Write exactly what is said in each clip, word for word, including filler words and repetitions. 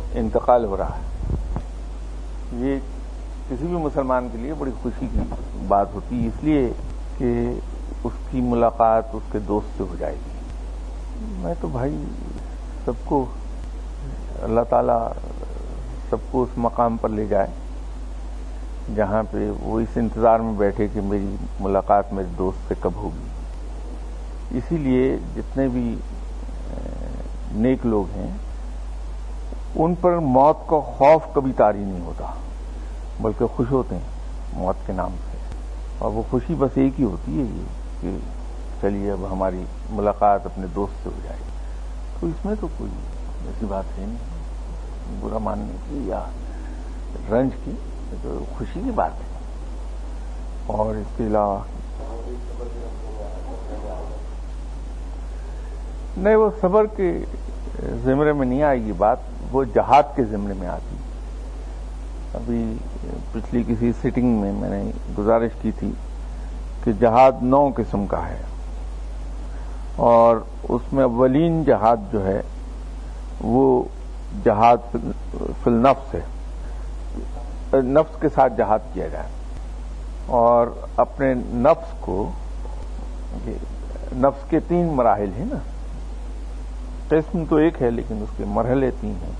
انتقال ہو رہا ہے، یہ کسی بھی مسلمان کے لیے بڑی خوشی کی بات ہوتی ہے، اس لیے کہ اس کی ملاقات اس کے دوست سے ہو جائے گی۔ میں تو بھائی سب کو اللہ تعالیٰ سب کو اس مقام پر لے جائے جہاں پہ وہ اس انتظار میں بیٹھے کہ میری ملاقات میرے دوست سے کب ہوگی۔ اسی لیے جتنے بھی نیک لوگ ہیں ان پر موت کا خوف کبھی طاری نہیں ہوتا، بلکہ خوش ہوتے ہیں موت کے نام سے، اور وہ خوشی بس ایک ہی ہوتی ہے یہ کہ چلیے اب ہماری ملاقات اپنے دوست سے ہو جائے گی۔ تو اس میں تو کوئی ایسی بات ہے نہیں برا ماننے کی یا رنج کی، تو خوشی کی بات ہے۔ اور اس کے علاوہ نہیں، وہ صبر کے زمرے میں نہیں آئے گی بات، وہ جہاد کے زمرے میں آتی۔ ابھی پچھلی کسی سیٹنگ میں میں نے گزارش کی تھی کہ جہاد نو قسم کا ہے، اور اس میں اولین جہاد جو ہے وہ جہاد فی النفس ہے، نفس کے ساتھ جہاد کیا جائے، اور اپنے نفس کو، نفس کے تین مراحل ہیں نا، قسم تو ایک ہے لیکن اس کے مرحلے تین ہیں۔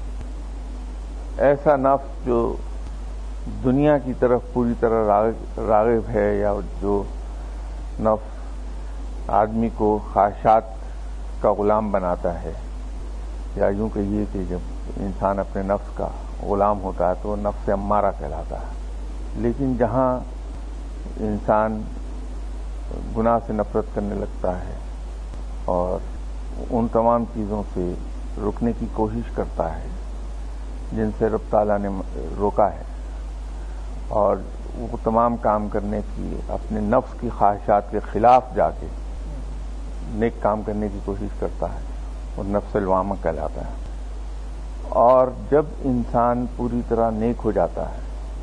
ایسا نفس جو دنیا کی طرف پوری طرح راغب ہے، یا جو نفس آدمی کو خواہشات کا غلام بناتا ہے، یا یوں کہیے کہ جب انسان اپنے نفس کا غلام ہوتا ہے تو وہ نفس امارہ کہلاتا ہے۔ لیکن جہاں انسان گناہ سے نفرت کرنے لگتا ہے اور ان تمام چیزوں سے رکنے کی کوشش کرتا ہے جن سے رب تعالیٰ نے روکا ہے، اور وہ تمام کام کرنے کی اپنے نفس کی خواہشات کے خلاف جا کے نیک کام کرنے کی کوشش کرتا ہے، وہ نفس لوامہ کہلاتا ہے۔ اور جب انسان پوری طرح نیک ہو جاتا ہے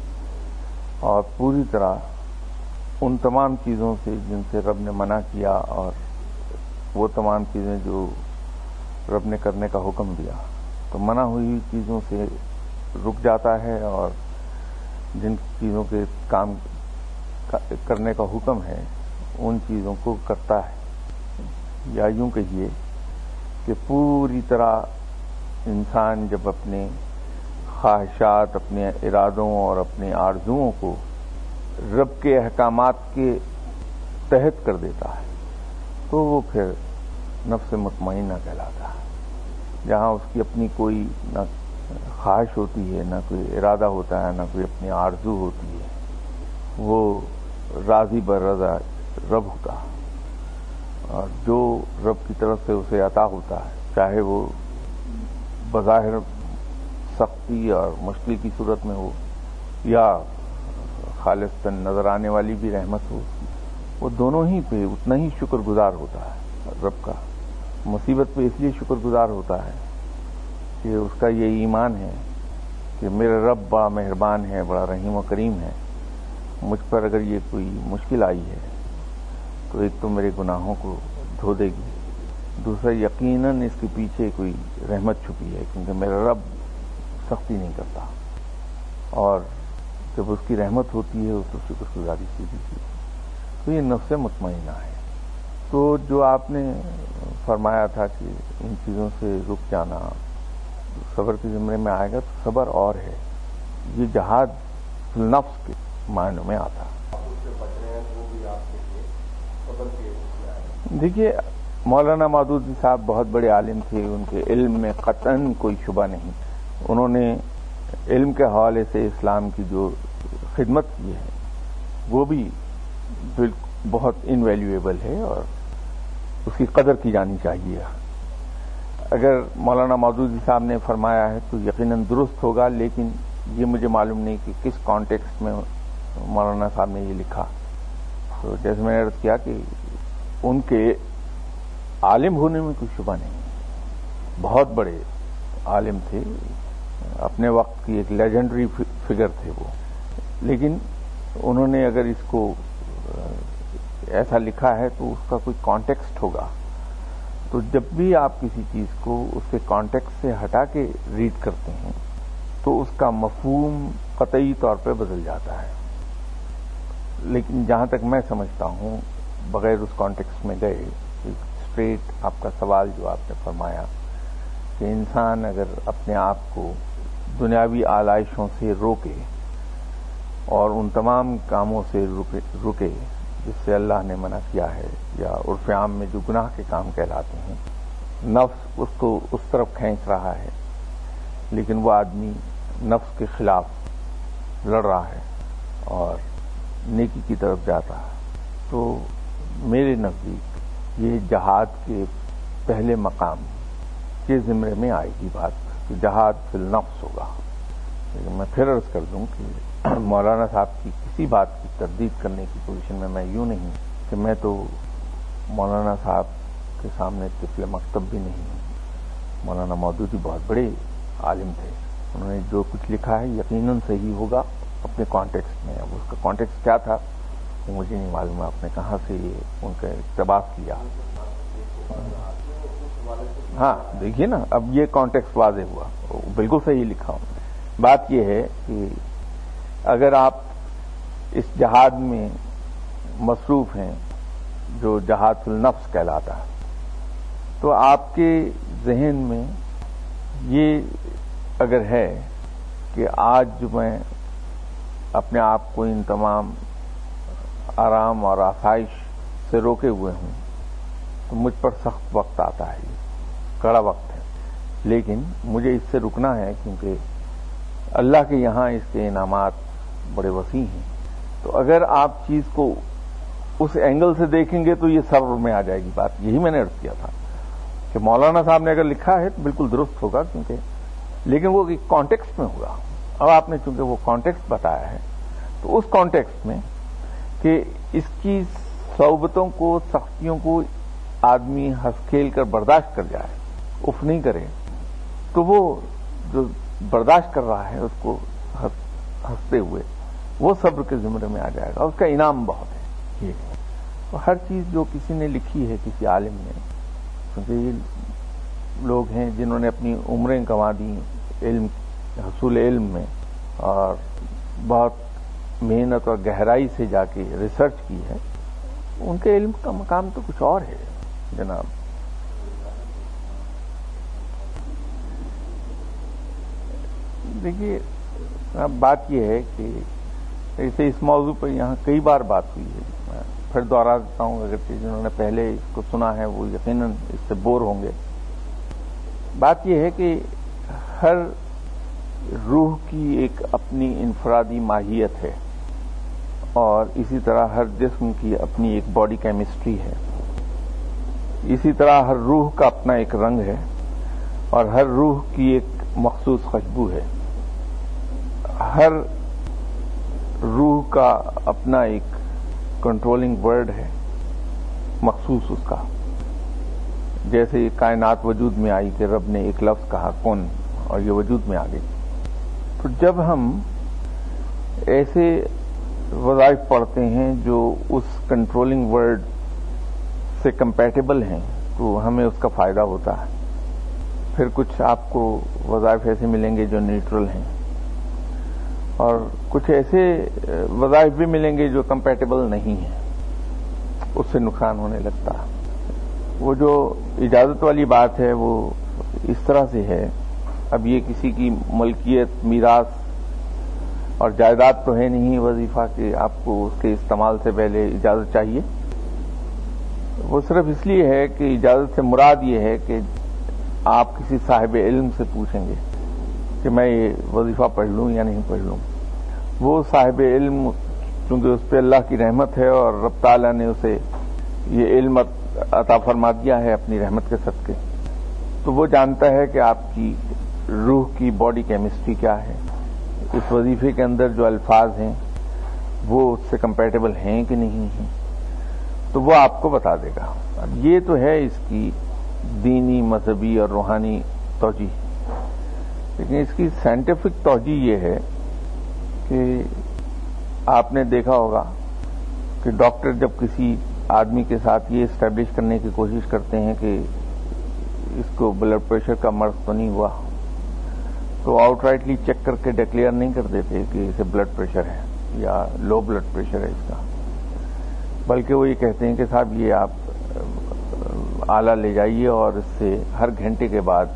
اور پوری طرح ان تمام چیزوں سے جن سے رب نے منع کیا اور وہ تمام چیزیں جو رب نے کرنے کا حکم دیا، تو منع ہوئی چیزوں سے رک جاتا ہے، اور جن چیزوں کے کام کرنے کا حکم ہے ان چیزوں کو کرتا ہے۔ یا یوں کہیے کہ پوری طرح انسان جب اپنے خواہشات، اپنے ارادوں اور اپنے آرزوؤں کو رب کے احکامات کے تحت کر دیتا ہے تو وہ پھر نفس مطمئنہ کہلاتا ہے، جہاں اس کی اپنی کوئی نہ خواہش ہوتی ہے، نہ کوئی ارادہ ہوتا ہے، نہ کوئی اپنی آرزو ہوتی ہے، وہ راضی برضا رب ہوتا ہے، اور جو رب کی طرف سے اسے عطا ہوتا ہے، چاہے وہ بظاہر سختی اور مشکل کی صورت میں ہو یا خالصتاً نظر آنے والی بھی رحمت ہو، وہ دونوں ہی پہ اتنا ہی شکر گزار ہوتا ہے رب کا۔ مصیبت پہ اس لیے شکر گزار ہوتا ہے کہ اس کا یہ ایمان ہے کہ میرا رب بڑا مہربان ہے، بڑا رحیم و کریم ہے، مجھ پر اگر یہ کوئی مشکل آئی ہے تو ایک تو میرے گناہوں کو دھو دے گی، دوسرا یقیناً اس کے پیچھے کوئی رحمت چھپی ہے، کیونکہ میرا رب سختی نہیں کرتا، اور جب اس کی رحمت ہوتی ہے تو شکر گزاری سیدھی سی۔ تو یہ نفس مطمئنہ ہے۔ تو جو آپ نے فرمایا تھا کہ ان چیزوں سے رک جانا صبر کے زمرے میں آئے گا، تو صبر اور ہے، یہ جہاد فی النفس کے معنوں میں آتا ہے۔ دیکھیے، مولانا مودودی صاحب بہت بڑے عالم تھے، ان کے علم میں قطعاً کوئی شبہ نہیں، انہوں نے علم کے حوالے سے اسلام کی جو خدمت کی ہے وہ بھی بہت انویلیویبل ہے اور اس کی قدر کی جانی چاہیے۔ اگر مولانا مودودی صاحب نے فرمایا ہے تو یقیناً درست ہوگا، لیکن یہ مجھے معلوم نہیں کہ کس کانٹیکسٹ میں مولانا صاحب نے یہ لکھا۔ تو جیسے میں نے عرض کیا کہ ان کے عالم ہونے میں کوئی شبہ نہیں، بہت بڑے عالم تھے، اپنے وقت کی ایک لیجنڈری فگر تھے وہ، لیکن انہوں نے اگر اس کو ایسا لکھا ہے تو اس کا کوئی کانٹیکسٹ ہوگا۔ تو جب بھی آپ کسی چیز کو اس کے کانٹیکسٹ سے ہٹا کے ریڈ کرتے ہیں تو اس کا مفہوم قطعی طور پہ بدل جاتا ہے. لیکن جہاں تک میں سمجھتا ہوں بغیر اس کانٹیکسٹ میں گئے، اسٹریٹ آپ کا سوال جو آپ نے فرمایا کہ انسان اگر اپنے آپ کو دنیاوی آلائشوں سے روکے اور ان تمام کاموں سے رکے جس سے اللہ نے منع کیا ہے یا عرف عام میں جو گناہ کے کام کہلاتے ہیں، نفس اس کو اس طرف کھینچ رہا ہے لیکن وہ آدمی نفس کے خلاف لڑ رہا ہے اور نیکی کی طرف جاتا ہے، تو میرے نزدیک یہ جہاد کے پہلے مقام کے زمرے میں آئے گی بات کہ جہاد فی النفس ہوگا. لیکن میں پھر عرض کر دوں کہ مولانا صاحب کی کسی بات کی تردید کرنے کی پوزیشن میں میں یوں نہیں کہ میں تو مولانا صاحب کے سامنے طفل مکتب بھی نہیں ہوں. مولانا مودودی بہت بڑے عالم تھے، انہوں نے جو کچھ لکھا ہے یقیناً صحیح ہوگا اپنے کانٹیکسٹ میں. اب اس کا کانٹیکسٹ کیا تھا وہ مجھے نہیں معلوم ہے، آپ نے کہاں سے یہ ان کا اقتباس کیا. ہاں دیکھیے نا، اب یہ کانٹیکسٹ واضح ہوا، بالکل صحیح لکھا ہوں. بات یہ ہے کہ اگر آپ اس جہاد میں مصروف ہیں جو جہاد فی النفس کہلاتا ہے، تو آپ کے ذہن میں یہ اگر ہے کہ آج جو میں اپنے آپ کو ان تمام آرام اور آسائش سے روکے ہوئے ہوں تو مجھ پر سخت وقت آتا ہے، کڑا وقت ہے، لیکن مجھے اس سے رکنا ہے کیونکہ اللہ کے یہاں اس کے انعامات بڑے وسیع ہیں. تو اگر آپ چیز کو اس اینگل سے دیکھیں گے تو یہ صبر میں آ جائے گی بات. یہی میں نے عرض کیا تھا کہ مولانا صاحب نے اگر لکھا ہے تو بالکل درست ہوگا، کیونکہ لیکن وہ ایک کانٹیکسٹ میں ہوگا. اب آپ نے چونکہ وہ کانٹیکسٹ بتایا ہے تو اس کانٹیکسٹ میں کہ اس کی صعوبتوں کو، سختیوں کو آدمی ہنس کھیل کر برداشت کر جائے، اف نہیں کرے، تو وہ جو برداشت کر رہا ہے اس کو ہنستے ہوئے وہ صبر کے زمرے میں آ جائے گا. اس کا انعام بہت ہے. یہ ہر چیز جو کسی نے لکھی ہے کسی عالم نے، کیونکہ یہ لوگ ہیں جنہوں نے اپنی عمریں گنوا دی علم حصول علم میں اور بہت محنت اور گہرائی سے جا کے ریسرچ کی ہے، ان کے علم کا مقام تو کچھ اور ہے جناب. دیکھیے اب بات یہ ہے کہ ایسے اس موضوع پر یہاں کئی بار بات ہوئی ہے، میں پھر دوہرا دیتا ہوں، اگر جنہوں نے پہلے اس کو سنا ہے وہ یقیناً اس سے بور ہوں گے. بات یہ ہے کہ ہر روح کی ایک اپنی انفرادی ماہیت ہے اور اسی طرح ہر جسم کی اپنی ایک باڈی کیمسٹری ہے. اسی طرح ہر روح کا اپنا ایک رنگ ہے اور ہر روح کی ایک مخصوص خوشبو ہے. ہر روح کا اپنا ایک کنٹرولنگ ورڈ ہے مخصوص اس کا. جیسے کائنات وجود میں آئی کہ رب نے ایک لفظ کہا کن اور یہ وجود میں آ گئی. تو جب ہم ایسے وظائف پڑھتے ہیں جو اس کنٹرولنگ ورڈ سے کمپیٹیبل ہیں تو ہمیں اس کا فائدہ ہوتا ہے. پھر کچھ آپ کو وظائف ایسے ملیں گے جو نیوٹرل ہیں اور کچھ ایسے وظائف بھی ملیں گے جو کمپیٹیبل نہیں ہیں، اس سے نقصان ہونے لگتا ہے. وہ جو اجازت والی بات ہے وہ اس طرح سے ہے، اب یہ کسی کی ملکیت، میراث اور جائیداد تو ہے نہیں وظیفہ کہ آپ کو اس کے استعمال سے پہلے اجازت چاہیے. وہ صرف اس لیے ہے کہ اجازت سے مراد یہ ہے کہ آپ کسی صاحب علم سے پوچھیں گے کہ میں یہ وظیفہ پڑھ لوں یا نہیں پڑھ لوں. وہ صاحب علم چونکہ اس پہ اللہ کی رحمت ہے اور رب تعالیٰ نے اسے یہ علم عطا فرما دیا ہے اپنی رحمت کے صدقے، تو وہ جانتا ہے کہ آپ کی روح کی باڈی کیمسٹری کیا ہے، اس وظیفے کے اندر جو الفاظ ہیں وہ اس سے کمپیٹیبل ہیں کہ نہیں ہیں، تو وہ آپ کو بتا دے گا. اب یہ تو ہے اس کی دینی، مذہبی اور روحانی توجیہ، لیکن اس کی سائنٹیفک توجیہ یہ ہے کہ آپ نے دیکھا ہوگا کہ ڈاکٹر جب کسی آدمی کے ساتھ یہ اسٹیبلش کرنے کی کوشش کرتے ہیں کہ اس کو بلڈ پریشر کا مرض تو نہیں ہوا، تو آؤٹ رائٹلی چیک کر کے ڈکلیئر نہیں کر دیتے کہ اسے بلڈ پریشر ہے یا لو بلڈ پریشر ہے اس کا، بلکہ وہ یہ کہتے ہیں کہ صاحب یہ آپ آلہ لے جائیے اور اس سے ہر گھنٹے کے بعد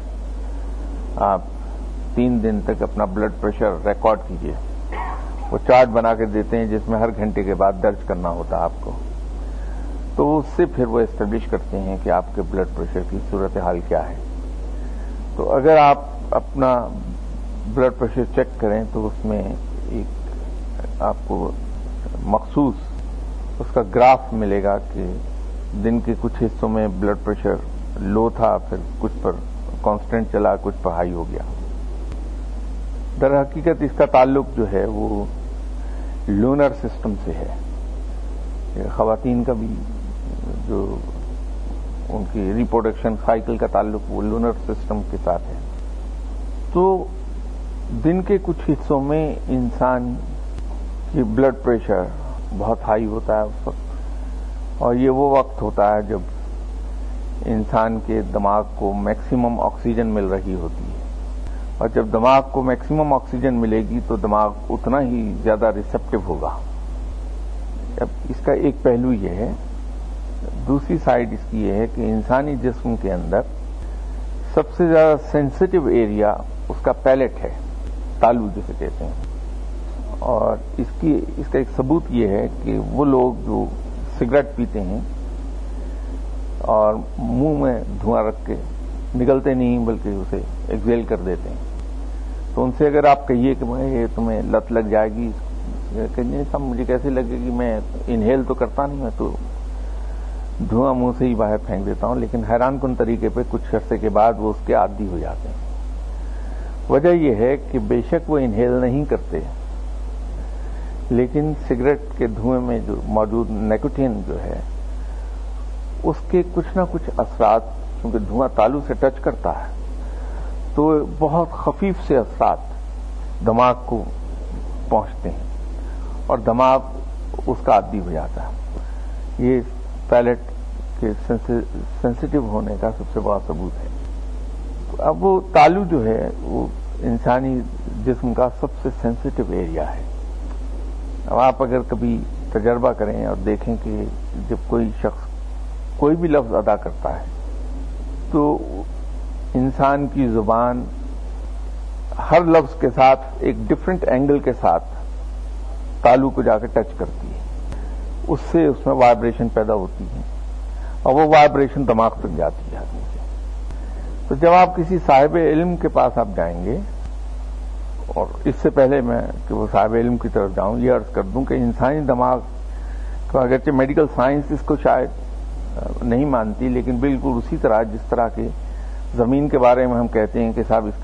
آپ تین دن تک اپنا بلڈ پریشر ریکارڈ کیجیے۔ وہ چارٹ بنا کے دیتے ہیں جس میں ہر گھنٹے کے بعد درج کرنا ہوتا ہے آپ کو، تو اس سے پھر وہ اسٹیبلش کرتے ہیں کہ آپ کے بلڈ پریشر کی صورتحال کیا ہے۔ تو اگر آپ اپنا بلڈ پریشر چیک کریں تو اس میں ایک آپ کو مخصوص اس کا گراف ملے گا کہ دن کے کچھ حصوں میں بلڈ پریشر لو تھا، پھر کچھ پر کانسٹنٹ چلا، کچھ پر ہائی ہو گیا۔ در حقیقت اس کا تعلق جو ہے وہ لونر سسٹم سے ہے۔ خواتین کا بھی جو ان کی ریپروڈکشن سائیکل کا تعلق وہ لونر سسٹم کے ساتھ ہے۔ تو دن کے کچھ حصوں میں انسان کی بلڈ پریشر بہت ہائی ہوتا ہے اس وقت، اور یہ وہ وقت ہوتا ہے جب انسان کے دماغ کو میکسیمم آکسیجن مل رہی ہوتی ہے، اور جب دماغ کو میکسیمم آکسیجن ملے گی تو دماغ اتنا ہی زیادہ ریسپٹیو ہوگا۔ اب اس کا ایک پہلو یہ ہے، دوسری سائڈ اس کی یہ ہے کہ انسانی جسم کے اندر سب سے زیادہ سینسٹیو ایریا اس کا پیلٹ ہے، تالو جسے کہتے ہیں، اور اس کی اس کا ایک ثبوت یہ ہے کہ وہ لوگ جو سگریٹ پیتے ہیں اور منہ میں دھواں رکھ کے نگلتے نہیں بلکہ اسے ایکسیل کر دیتے ہیں، تو ان سے اگر آپ کہیے کہ میں یہ تمہیں لت لگ جائے گی، کہ نہیں صاحب مجھے کیسے لگے گی، میں انہیل تو کرتا نہیں، میں تو دھواں منہ سے ہی باہر پھینک دیتا ہوں، لیکن حیران کن طریقے پہ کچھ عرصے کے بعد وہ اس کے عادی ہو جاتے ہیں۔ وجہ یہ ہے کہ بے شک وہ انہیل نہیں کرتے، لیکن سگریٹ کے دھوئیں میں جو موجود نیکوٹین جو ہے اس کے کچھ نہ کچھ اثرات، کیونکہ دھواں تالو سے ٹچ کرتا ہے تو بہت خفیف سے اثرات دماغ کو پہنچتے ہیں اور دماغ اس کا عادی ہو جاتا ہے۔ یہ پیلٹ کے سینسٹیو ہونے کا سب سے بڑا ثبوت ہے۔ اب وہ تالو جو ہے وہ انسانی جسم کا سب سے سینسٹیو ایریا ہے۔ اب آپ اگر کبھی تجربہ کریں اور دیکھیں کہ جب کوئی شخص کوئی بھی لفظ ادا کرتا ہے تو انسان کی زبان ہر لفظ کے ساتھ ایک ڈفرنٹ اینگل کے ساتھ تالو کو جا کے ٹچ کرتی ہے، اس سے اس میں وائبریشن پیدا ہوتی ہے اور وہ وائبریشن دماغ تک جاتی ہے آدمی کے۔ تو جب آپ کسی صاحب علم کے پاس آپ جائیں گے، اور اس سے پہلے میں کہ وہ صاحب علم کی طرف جاؤں یہ عرض کر دوں کہ انسانی دماغ تو اگرچہ میڈیکل سائنس اس کو شاید نہیں مانتی، لیکن بالکل اسی طرح جس طرح کے زمین کے بارے میں ہم کہتے ہیں کہ صاحب اس کے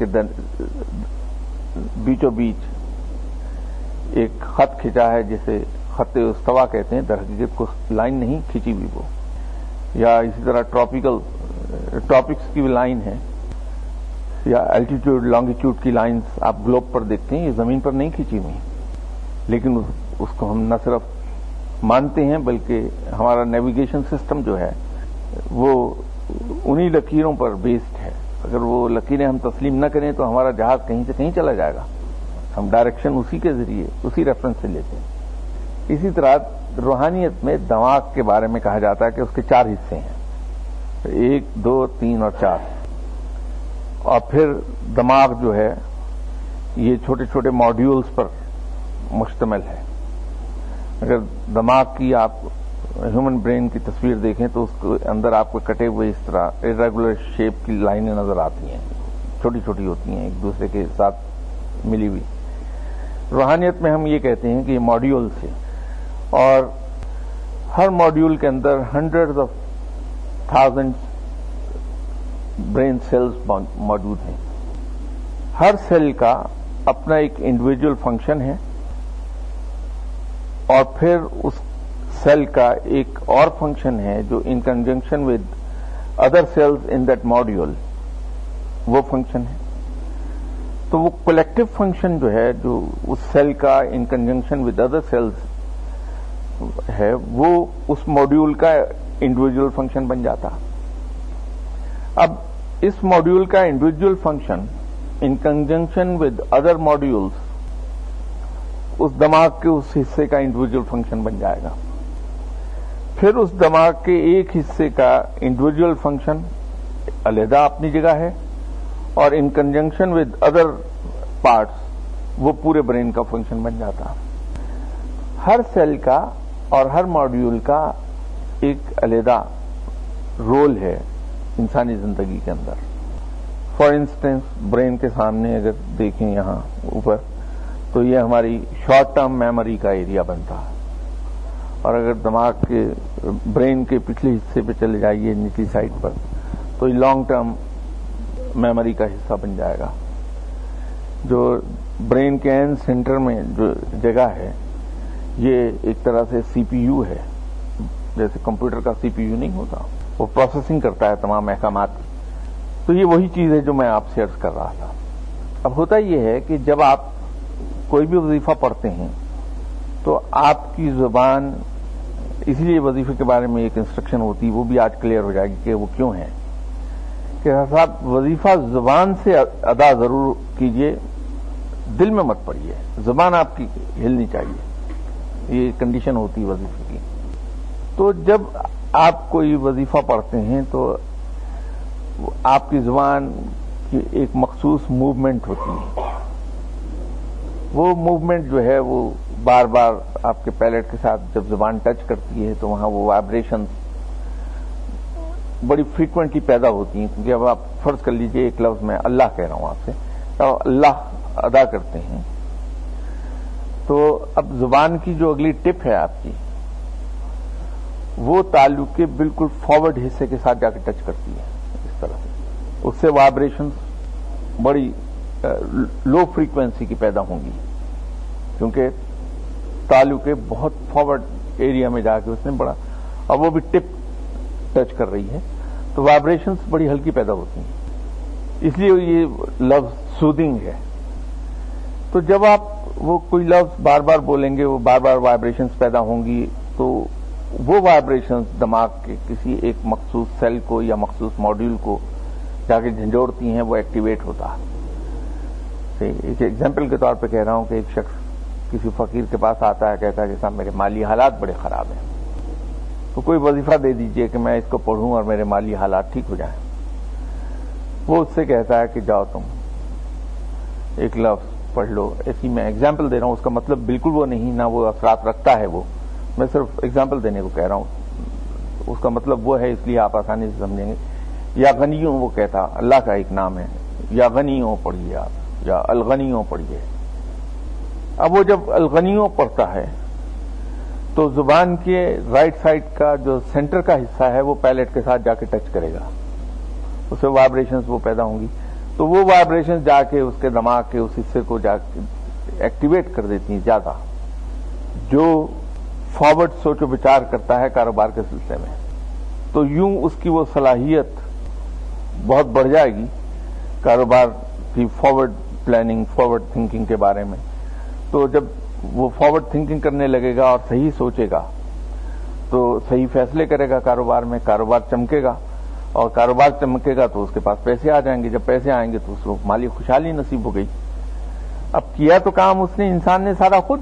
بیچوں بیچ ایک خط کھینچا ہے جسے خط استوا کہتے ہیں، در حقیقت کو لائن نہیں کھینچی ہوئی وہ، یا اسی طرح ٹراپیکل ٹاپکس کی بھی لائن ہے، یا الٹیٹیوڈ لانگیٹیوڈ کی لائنز آپ گلوب پر دیکھتے ہیں، یہ زمین پر نہیں کھینچی ہوئی، لیکن اس کو ہم نہ صرف مانتے ہیں بلکہ ہمارا نیویگیشن سسٹم جو ہے وہ انہی لکیروں پر بیسڈ ہے۔ اگر وہ لکیریں ہم تسلیم نہ کریں تو ہمارا جہاز کہیں سے کہیں چلا جائے گا، ہم ڈائریکشن اسی کے ذریعے اسی ریفرنس سے لیتے ہیں۔ اسی طرح روحانیت میں دماغ کے بارے میں کہا جاتا ہے کہ اس کے چار حصے ہیں، ایک دو تین اور چار، اور پھر دماغ جو ہے یہ چھوٹے چھوٹے ماڈیولز پر مشتمل ہے۔ اگر دماغ کی آپ ہیومن برین کی تصویر دیکھیں تو اس کے اندر آپ کو کٹے ہوئے اس طرح ارریگولر شیپ کی لائنیں نظر آتی ہیں، چھوٹی چھوٹی ہوتی ہیں ایک دوسرے کے ساتھ ملی ہوئی۔ روحانیت میں ہم یہ کہتے ہیں کہ یہ ماڈیولز ہیں، اور ہر ماڈیول کے اندر hundreds of thousand brain cells موجود ہیں۔ ہر سیل کا اپنا ایک انڈیویجول فنکشن ہے، اور پھر اس سیل کا ایک اور فنکشن ہے جو in conjunction with other cells in that module وہ فنکشن ہے۔ تو وہ کولیکٹو فنکشن جو ہے جو اس سیل کا in conjunction with other cells ہے وہ اس ماڈیول کا انڈیویجول فنکشن بن جاتا۔ اب اس ماڈیول کا individual function in conjunction with other modules उस दिमाग के उस हिस्से का इंडिविजुअल फंक्शन बन जाएगा। फिर उस दिमाग के एक हिस्से का इंडिविजुअल फंक्शन अलग अपनी जगह है और in conjunction with other parts वो पूरे ब्रेन का फंक्शन बन जाता। हर सेल का और हर मॉड्यूल का एक अलग रोल है इंसानी जिंदगी के अंदर। फॉर इंस्टेंस ब्रेन के सामने अगर देखें यहां ऊपर तो ये हमारी शॉर्ट टर्म मेमोरी का एरिया बनता है, और अगर दिमाग के ब्रेन के पिछले हिस्से पे चले जाइए निचली साइड पर तो ये लॉन्ग टर्म मेमोरी का हिस्सा बन जाएगा। जो ब्रेन के एंड सेंटर में जो जगह है ये एक तरह से सीपीयू है, जैसे कंप्यूटर का सीपीयू नहीं होता, वो प्रोसेसिंग करता है तमाम अहकामात की। तो ये वही चीज है जो मैं आपसे अर्ज कर रहा था। अब होता यह है कि जब आप कोई भी वजीफा पढ़ते हैं तो आपकी जुबान, इसलिए वजीफे के बारे में एक इंस्ट्रक्शन होती है, वो भी आज क्लियर हो जाएगी कि वो क्यों है। कि साहब वजीफा जुबान से अदा जरूर कीजिए, दिल में मत पढ़िए, जुबान आपकी हिलनी चाहिए, ये कंडीशन होती है वजीफे की। तो जब आप कोई वजीफा पढ़ते हैं तो आपकी जुबान की एक मखसूस मूवमेंट होती है। वो मूवमेंट जो है वो बार बार आपके पैलेट के साथ जब जुबान टच करती है तो वहां वो वाइब्रेशन बड़ी फ्रीक्वेंटली पैदा होती हैं। क्योंकि अब आप फर्ज कर लीजिए एक लफ्ज मैं अल्लाह कह रहा हूं आपसे, तो अल्लाह अदा करते हैं तो अब जुबान की जो अगली टिप है आपकी वो ताल्लुक के बिल्कुल फॉरवर्ड हिस्से के साथ जाकर टच करती है इस तरह से। उससे वाइब्रेशन बड़ी लो फ्रीक्वेंसी की पैदा होंगी क्योंकि तालु के बहुत फॉरवर्ड एरिया में जाके उसने बड़ा, और वो भी टिप टच कर रही है तो वाइब्रेशंस बड़ी हल्की पैदा होती हैं, इसलिए ये लफ्ज सूदिंग है। तो जब आप वो कोई लफ्ज बार बार बोलेंगे वो बार बार वाइब्रेशंस पैदा होंगी, तो वो वाइब्रेशंस दिमाग के किसी एक मखसूस सेल को या मखसूस मॉड्यूल को जाके झंझोड़ती हैं, वो एक्टिवेट होता है। एक एग्जाम्पल के तौर पे कह रहा हूं कि एक शख्स किसी फकीर के पास आता है, कहता है कि साहब मेरे माली हालात बड़े खराब हैं, तो कोई वजीफा दे दीजिए कि मैं इसको पढ़ूं और मेरे माली हालात ठीक हो जाएं। वो उससे कहता है कि जाओ तुम एक लफ्ज पढ़ लो। ऐसी मैं एग्जाम्पल दे रहा हूं, उसका मतलब बिल्कुल वो नहीं, ना वो असरात रखता है, वो मैं सिर्फ एग्जाम्पल देने को कह रहा हूं। उसका मतलब वो है, इसलिए आप आसानी से समझेंगे। या गनियों वो कहता, अल्लाह का एक नाम है, या गनियों पढ़िए आप, या अलगनियों पढ़िए। अब वो जब अलगनियों पढ़ता है तो जुबान के राइट साइड का जो सेंटर का हिस्सा है वो पैलेट के साथ जाके टच करेगा, उससे वाइब्रेशंस वो पैदा होंगी। तो वो वाइब्रेशंस जाके उसके दिमाग के उस हिस्से को जाके एक्टिवेट कर देती हैं ज्यादा, जो फॉरवर्ड सोचो विचार करता है कारोबार के सिलसिले में। तो यूं उसकी वो सलाहियत बहुत बढ़ जाएगी कारोबार की फॉरवर्ड प्लानिंग, फॉरवर्ड थिंकिंग के बारे में। तो जब वो फॉरवर्ड थिंकिंग करने लगेगा और सही सोचेगा तो सही फैसले करेगा कारोबार में, कारोबार चमकेगा, और कारोबार चमकेगा तो उसके पास पैसे आ जाएंगे। जब पैसे आएंगे तो उसको माली खुशहाली नसीब हो गई। अब किया तो काम उसने, इंसान ने सारा खुद,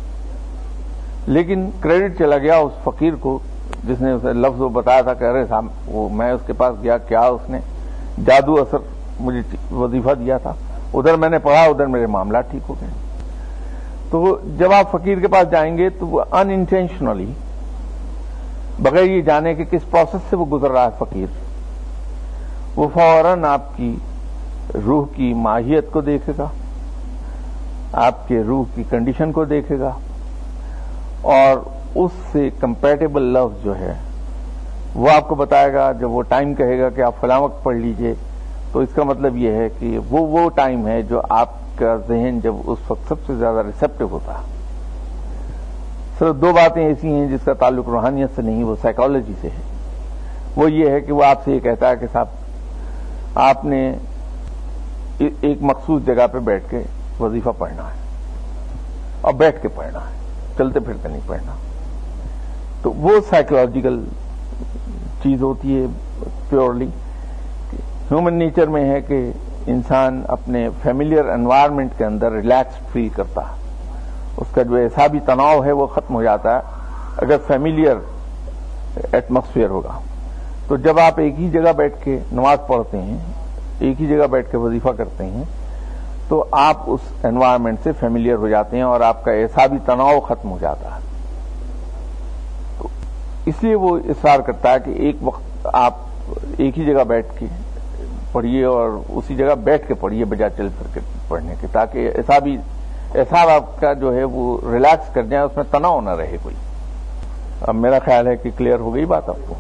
लेकिन क्रेडिट चला गया उस फकीर को जिसने उसे लफ्ज वो बताया था कि अरे साहब वो मैं उसके पास गया, क्या उसने जादू असर मुझे वजीफा दिया था, उधर मैंने पढ़ा, उधर मेरे मामला ठीक हो गए। तो जब आप फकीर के पास जाएंगे तो वो अनइंटेंशनली, बगैर ये जाने के किस प्रोसेस से वो गुजर रहा है फकीर, वो फौरन आपकी रूह की माहियत को देखेगा, आपके रूह की कंडीशन को देखेगा, और उससे कंपैटिबल लफ्ज जो है वो आपको बताएगा। जब वो टाइम कहेगा कि आप फलां वक्त पढ़ लीजिए, तो इसका मतलब ये है कि वो वो टाइम है जो आपका जहन जब उस वक्त सबसे ज्यादा रिसेप्टिव होता है। सिर्फ दो बातें ऐसी हैं जिसका ताल्लुक रूहानियत से नहीं, वो साइकोलॉजी से है। वो ये है कि वो आपसे ये कहता है कि साहब आपने एक मखसूस जगह पे बैठ के वजीफा पढ़ना है, और बैठ के पढ़ना है, चलते फिरते नहीं पढ़ना। तो वो साइकोलॉजिकल चीज होती है प्योरली। ह्यूमन नेचर में है कि انسان اپنے فیملیئر انوائرمنٹ کے اندر ریلیکس فیل کرتا ہے، اس کا جو اعصابی تناؤ ہے وہ ختم ہو جاتا ہے اگر فیملیئر ایٹماسفیئر ہوگا۔ تو جب آپ ایک ہی جگہ بیٹھ کے نماز پڑھتے ہیں، ایک ہی جگہ بیٹھ کے وظیفہ کرتے ہیں، تو آپ اس انوائرمنٹ سے فیملیئر ہو جاتے ہیں اور آپ کا اعصابی تناؤ ختم ہو جاتا ہے۔ تو اس لیے وہ اصرار کرتا ہے کہ ایک وقت آپ ایک ہی جگہ بیٹھ کے پڑھیے اور اسی جگہ بیٹھ کے پڑھیے بجائے چل پھر کے پڑھنے کے، تاکہ اعصابی اعصاب آپ کا جو ہے وہ ریلیکس کر جائے، اس میں تناؤ نہ رہے کوئی۔ اب میرا خیال ہے کہ کلیئر ہو گئی بات آپ کو۔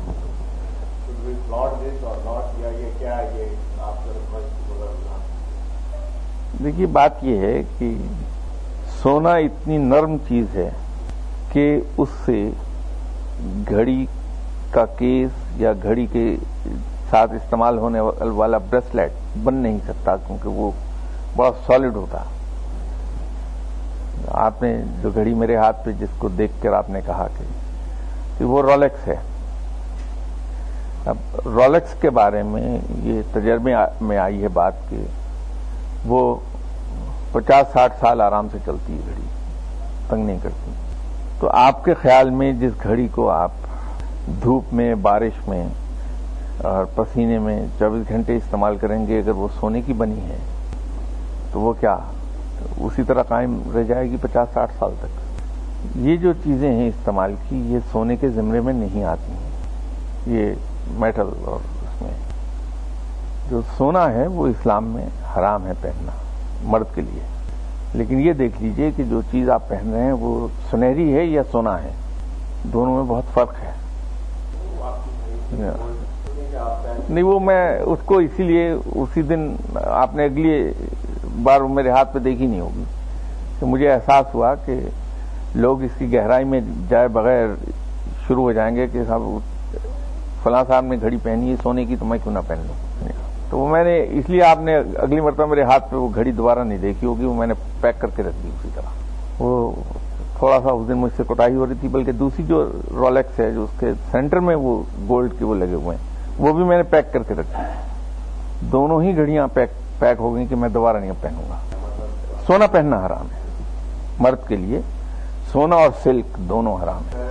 دیکھیے بات یہ ہے کہ سونا اتنی نرم چیز ہے کہ اس سے گھڑی کا کیس یا گھڑی کے ساتھ استعمال ہونے والا بریسلیٹ بن نہیں سکتا، کیونکہ وہ بڑا سالڈ ہوتا۔ آپ نے جو گھڑی میرے ہاتھ پہ جس کو دیکھ کر آپ نے کہا کہ کہ وہ رولیکس ہے۔ اب رولیکس کے بارے میں یہ تجربے میں آئی ہے بات کہ وہ پچاس ساٹھ سال آرام سے چلتی ہے گھڑی، تنگ نہیں کرتی۔ تو آپ کے خیال میں جس گھڑی کو آپ دھوپ میں، بارش میں اور پسینے میں چوبیس گھنٹے استعمال کریں گے، اگر وہ سونے کی بنی ہے تو وہ کیا اسی طرح قائم رہ جائے گی پچاس ساٹھ سال تک؟ یہ جو چیزیں ہیں استعمال کی، یہ سونے کے زمرے میں نہیں آتی ہیں۔ یہ میٹل اور اس میں جو سونا ہے وہ اسلام میں حرام ہے پہننا مرد کے لیے، لیکن یہ دیکھ لیجئے کہ جو چیز آپ پہن رہے ہیں وہ سنہری ہے یا سونا ہے، دونوں میں بہت فرق ہے۔ نہیں، وہ میں اس کو اسی لیے اسی دن آپ نے اگلی بار میرے ہاتھ پہ دیکھی نہیں ہوگی کہ مجھے احساس ہوا کہ لوگ اس کی گہرائی میں جائے بغیر شروع ہو جائیں گے کہ صاحب فلاں صاحب نے گھڑی پہنی ہے سونے کی تو میں کیوں نہ پہن لوں۔ تو وہ میں نے اس لیے آپ نے اگلی مرتبہ میرے ہاتھ پہ وہ گھڑی دوبارہ نہیں دیکھی ہوگی، وہ میں نے پیک کر کے رکھ دی اسی طرح۔ وہ تھوڑا سا اس دن مجھ سے کوتاہی ہو رہی تھی، بلکہ دوسری جو رولیکس ہے جو اس کے سینٹر میں وہ گولڈ کے وہ لگے ہوئے ہیں وہ بھی میں نے پیک کر کے رکھی۔ دونوں ہی گھڑیاں پیک پیک ہو گئی کہ میں دوبارہ نہیں پہنوں گا۔ سونا پہننا حرام ہے مرد کے لیے، سونا اور سلک دونوں حرام ہے۔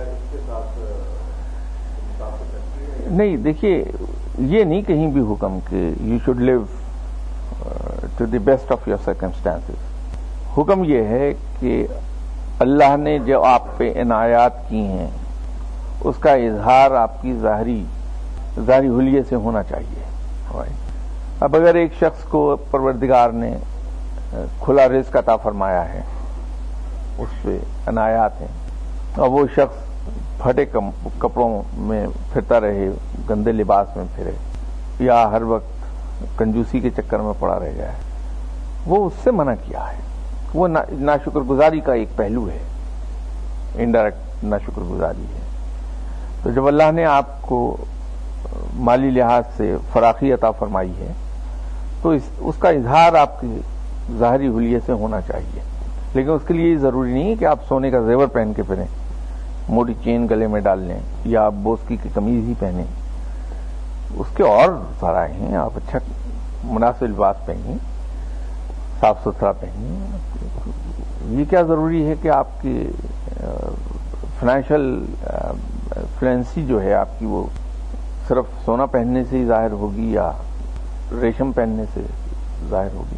نہیں، دیکھیے یہ نہیں کہیں بھی حکم کہ you should live to the best of your circumstances. حکم یہ ہے کہ اللہ نے جو آپ پہ عنایات کی ہیں اس کا اظہار آپ کی ظاہری ظاہری حلیے سے ہونا چاہیے۔ اب اگر ایک شخص کو پروردگار نے کھلا رزق عطا فرمایا ہے، اس پہ عنایات ہیں، اور وہ شخص پھٹے کپڑوں میں پھرتا رہے، گندے لباس میں پھرے، یا ہر وقت کنجوسی کے چکر میں پڑا رہ جائے، وہ اس سے منع کیا ہے۔ وہ ناشکر گزاری کا ایک پہلو ہے، انڈائریکٹ ناشکر گزاری ہے۔ تو جب اللہ نے آپ کو مالی لحاظ سے فراخی عطا فرمائی ہے تو اس, اس کا اظہار آپ کی ظاہری حلیے سے ہونا چاہیے، لیکن اس کے لیے یہ ضروری نہیں ہے کہ آپ سونے کا زیور پہن کے پھریں، موٹی چین گلے میں ڈال لیں یا آپ بوسکی کی قمیض ہی پہنیں۔ اس کے اور ذرائع ہیں، آپ اچھا مناسب لباس پہنیں، صاف ستھرا پہنیں۔ یہ کیا ضروری ہے کہ آپ کی فائنینشیل فلوئنسی جو ہے آپ کی وہ صرف سونا پہننے سے ہی ظاہر ہوگی یا ریشم پہننے سے ظاہر ہوگی؟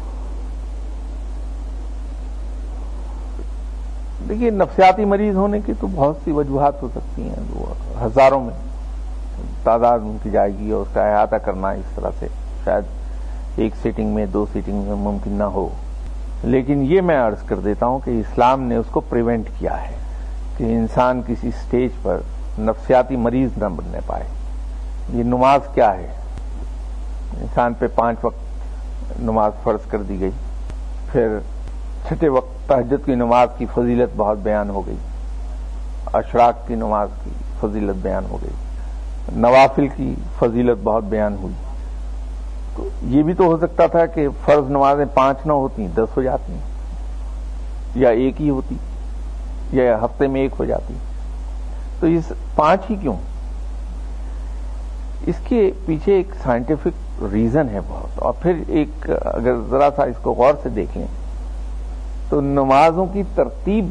دیکھیے نفسیاتی مریض ہونے کی تو بہت سی وجوہات ہو سکتی ہیں، وہ ہزاروں میں تعداد ان کی جائے گی، اور اس کا احاطہ کرنا اس طرح سے شاید ایک سیٹنگ میں دو سیٹنگ میں ممکن نہ ہو، لیکن یہ میں عرض کر دیتا ہوں کہ اسلام نے اس کو پریونٹ کیا ہے کہ انسان کسی سٹیج پر نفسیاتی مریض نہ بننے پائے۔ یہ نماز کیا ہے؟ انسان پہ پانچ وقت نماز فرض کر دی گئی، پھر چھٹے وقت تہجد کی نماز کی فضیلت بہت بیان ہو گئی، اشراق کی نماز کی فضیلت بیان ہو گئی، نوافل کی فضیلت بہت بیان ہوئی۔ تو یہ بھی تو ہو سکتا تھا کہ فرض نمازیں پانچ نہ ہوتی دس ہو جاتی، یا ایک ہی ہوتی، یا ہفتے میں ایک ہو جاتی۔ تو اس پانچ ہی کیوں؟ اس کے پیچھے ایک سائنٹیفک ریزن ہے بہت. اور پھر ایک اگر ذرا سا اس کو غور سے دیکھیں تو نمازوں کی ترتیب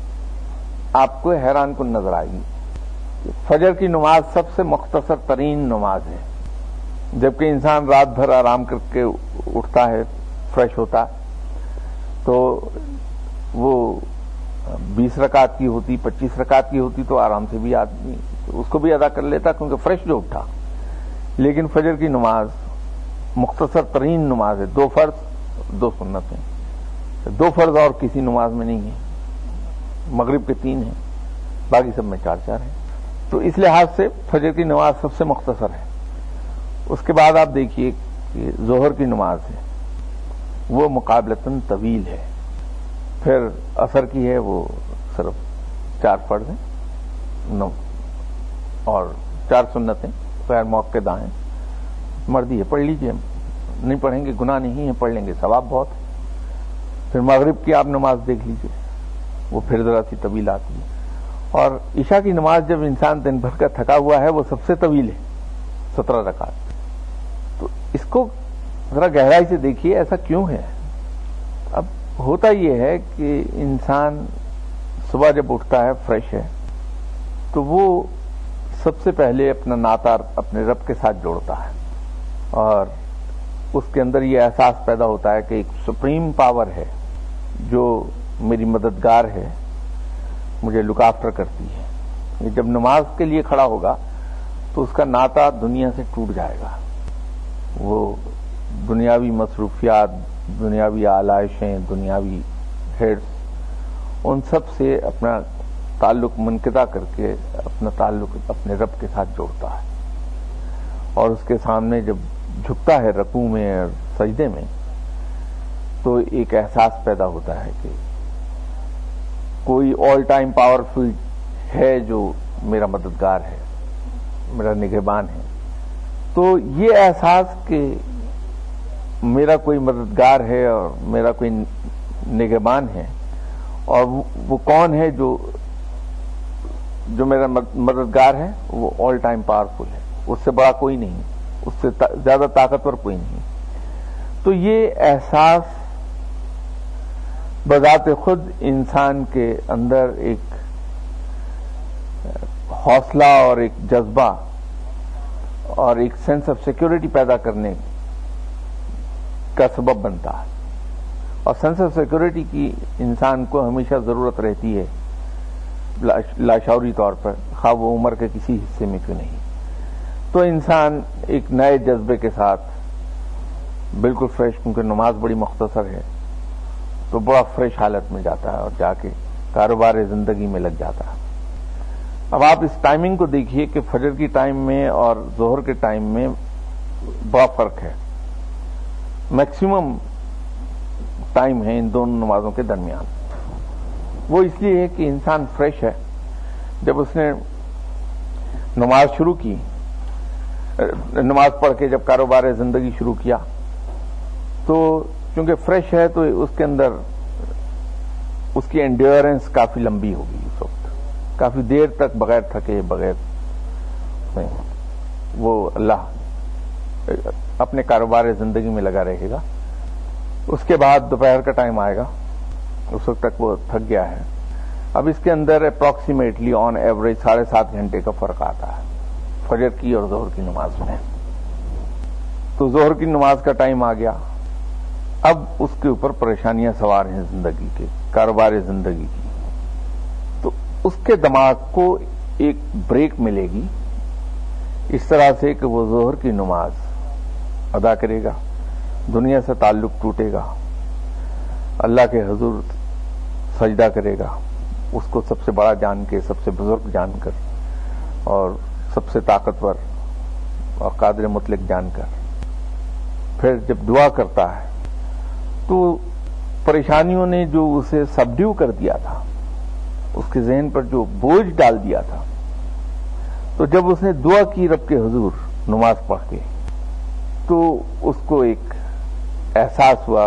آپ کو حیران کن نظر آئے گی. فجر کی نماز سب سے مختصر ترین نماز ہے، جبکہ انسان رات بھر آرام کر کے اٹھتا ہے، فریش ہوتا ہے، تو وہ بیس رکعت کی ہوتی، پچیس رکعت کی ہوتی تو آرام سے بھی آدمی اس کو بھی ادا کر لیتا کیونکہ فریش جو اٹھا. لیکن فجر کی نماز مختصر ترین نماز ہے، دو فرض دو سنتیں. دو فرض اور کسی نماز میں نہیں ہے، مغرب کے تین ہیں، باقی سب میں چار چار ہیں. تو اس لحاظ سے فجر کی نماز سب سے مختصر ہے. اس کے بعد آپ دیکھیے کہ ظہر کی نماز ہے، وہ مقابلتاً طویل ہے. پھر عصر کی ہے، وہ صرف چار فرض ہیں، نو اور چار سنتیں غیر موقعہ ہیں. مرضی ہے پڑھ لیجئے، نہیں پڑھیں گے گناہ نہیں ہے، پڑھ لیں گے ثواب بہت ہے. پھر مغرب کی آپ نماز دیکھ لیجئے، وہ پھر ذرا سی طویل آتی ہے. اور عشاء کی نماز جب انسان دن بھر کا تھکا ہوا ہے وہ سب سے طویل ہے، سترہ رکعت. تو اس کو ذرا گہرائی سے دیکھیے ایسا کیوں ہے. اب ہوتا یہ ہے کہ انسان صبح جب اٹھتا ہے فریش ہے تو وہ سب سے پہلے اپنا ناطہ اپنے رب کے ساتھ جوڑتا ہے، اور اس کے اندر یہ احساس پیدا ہوتا ہے کہ ایک سپریم پاور ہے جو میری مددگار ہے، مجھے لک آفٹر کرتی ہے. یہ جب نماز کے لیے کھڑا ہوگا تو اس کا ناطہ دنیا سے ٹوٹ جائے گا. وہ دنیاوی مصروفیات، دنیاوی آلائشیں، دنیاوی ہیڈس، ان سب سے اپنا تعلق منقطع کر کے اپنا تعلق اپنے رب کے ساتھ جوڑتا ہے. اور اس کے سامنے جب جھکتا ہے رکوع میں اور سجدے میں تو ایک احساس پیدا ہوتا ہے کہ کوئی آل ٹائم پاورفل ہے جو میرا مددگار ہے، میرا نگہبان ہے. تو یہ احساس کہ میرا کوئی مددگار ہے اور میرا کوئی نگہبان ہے، اور وہ کون ہے جو جو میرا مددگار ہے، وہ آل ٹائم پاورفل ہے، اس سے بڑا کوئی نہیں، اس سے زیادہ طاقتور کوئی نہیں. تو یہ احساس بذات خود انسان کے اندر ایک حوصلہ اور ایک جذبہ اور ایک سینس آف سیکورٹی پیدا کرنے کا سبب بنتا ہے. اور سینس آف سیکورٹی کی انسان کو ہمیشہ ضرورت رہتی ہے لاشعوری طور پر، خواہ وہ عمر کے کسی حصے میں کیوں نہیں. تو انسان ایک نئے جذبے کے ساتھ بالکل فریش، کیونکہ نماز بڑی مختصر ہے تو بڑا فریش حالت میں جاتا ہے اور جا کے کاروبار زندگی میں لگ جاتا ہے. اب آپ اس ٹائمنگ کو دیکھیے کہ فجر کی ٹائم میں اور ظہر کے ٹائم میں بڑا فرق ہے. میکسیمم ٹائم ہے ان دونوں نمازوں کے درمیان. وہ اس لیے ہے کہ انسان فریش ہے. جب اس نے نماز شروع کی، نماز پڑھ کے جب کاروبار زندگی شروع کیا تو چونکہ فریش ہے تو اس کے اندر اس کی انڈیورنس کافی لمبی ہوگی. اس وقت کافی دیر تک بغیر تھکے، بغیر وہ اللہ اپنے کاروبار زندگی میں لگا رہے گا. اس کے بعد دوپہر کا ٹائم آئے گا، اس وقت تک وہ تھک گیا ہے. اب اس کے اندر اپروکسیمیٹلی آن ایوریج ساڑھے سات گھنٹے کا فرق آتا ہے فجر کی اور ظہر کی نماز میں. تو ظہر کی نماز کا ٹائم آ گیا. اب اس کے اوپر پریشانیاں سوار ہیں زندگی کے، کاروبار زندگی کی. تو اس کے دماغ کو ایک بریک ملے گی اس طرح سے کہ وہ ظہر کی نماز ادا کرے گا، دنیا سے تعلق ٹوٹے گا، اللہ کے حضور سجدہ کرے گا، اس کو سب سے بڑا جان کے، سب سے بزرگ جان کر اور سب سے طاقتور اور قادر مطلق جان کر. پھر جب دعا کرتا ہے تو پریشانیوں نے جو اسے سبڈیو کر دیا تھا، اس کے ذہن پر جو بوجھ ڈال دیا تھا، تو جب اس نے دعا کی رب کے حضور نماز پڑھ کے تو اس کو ایک احساس ہوا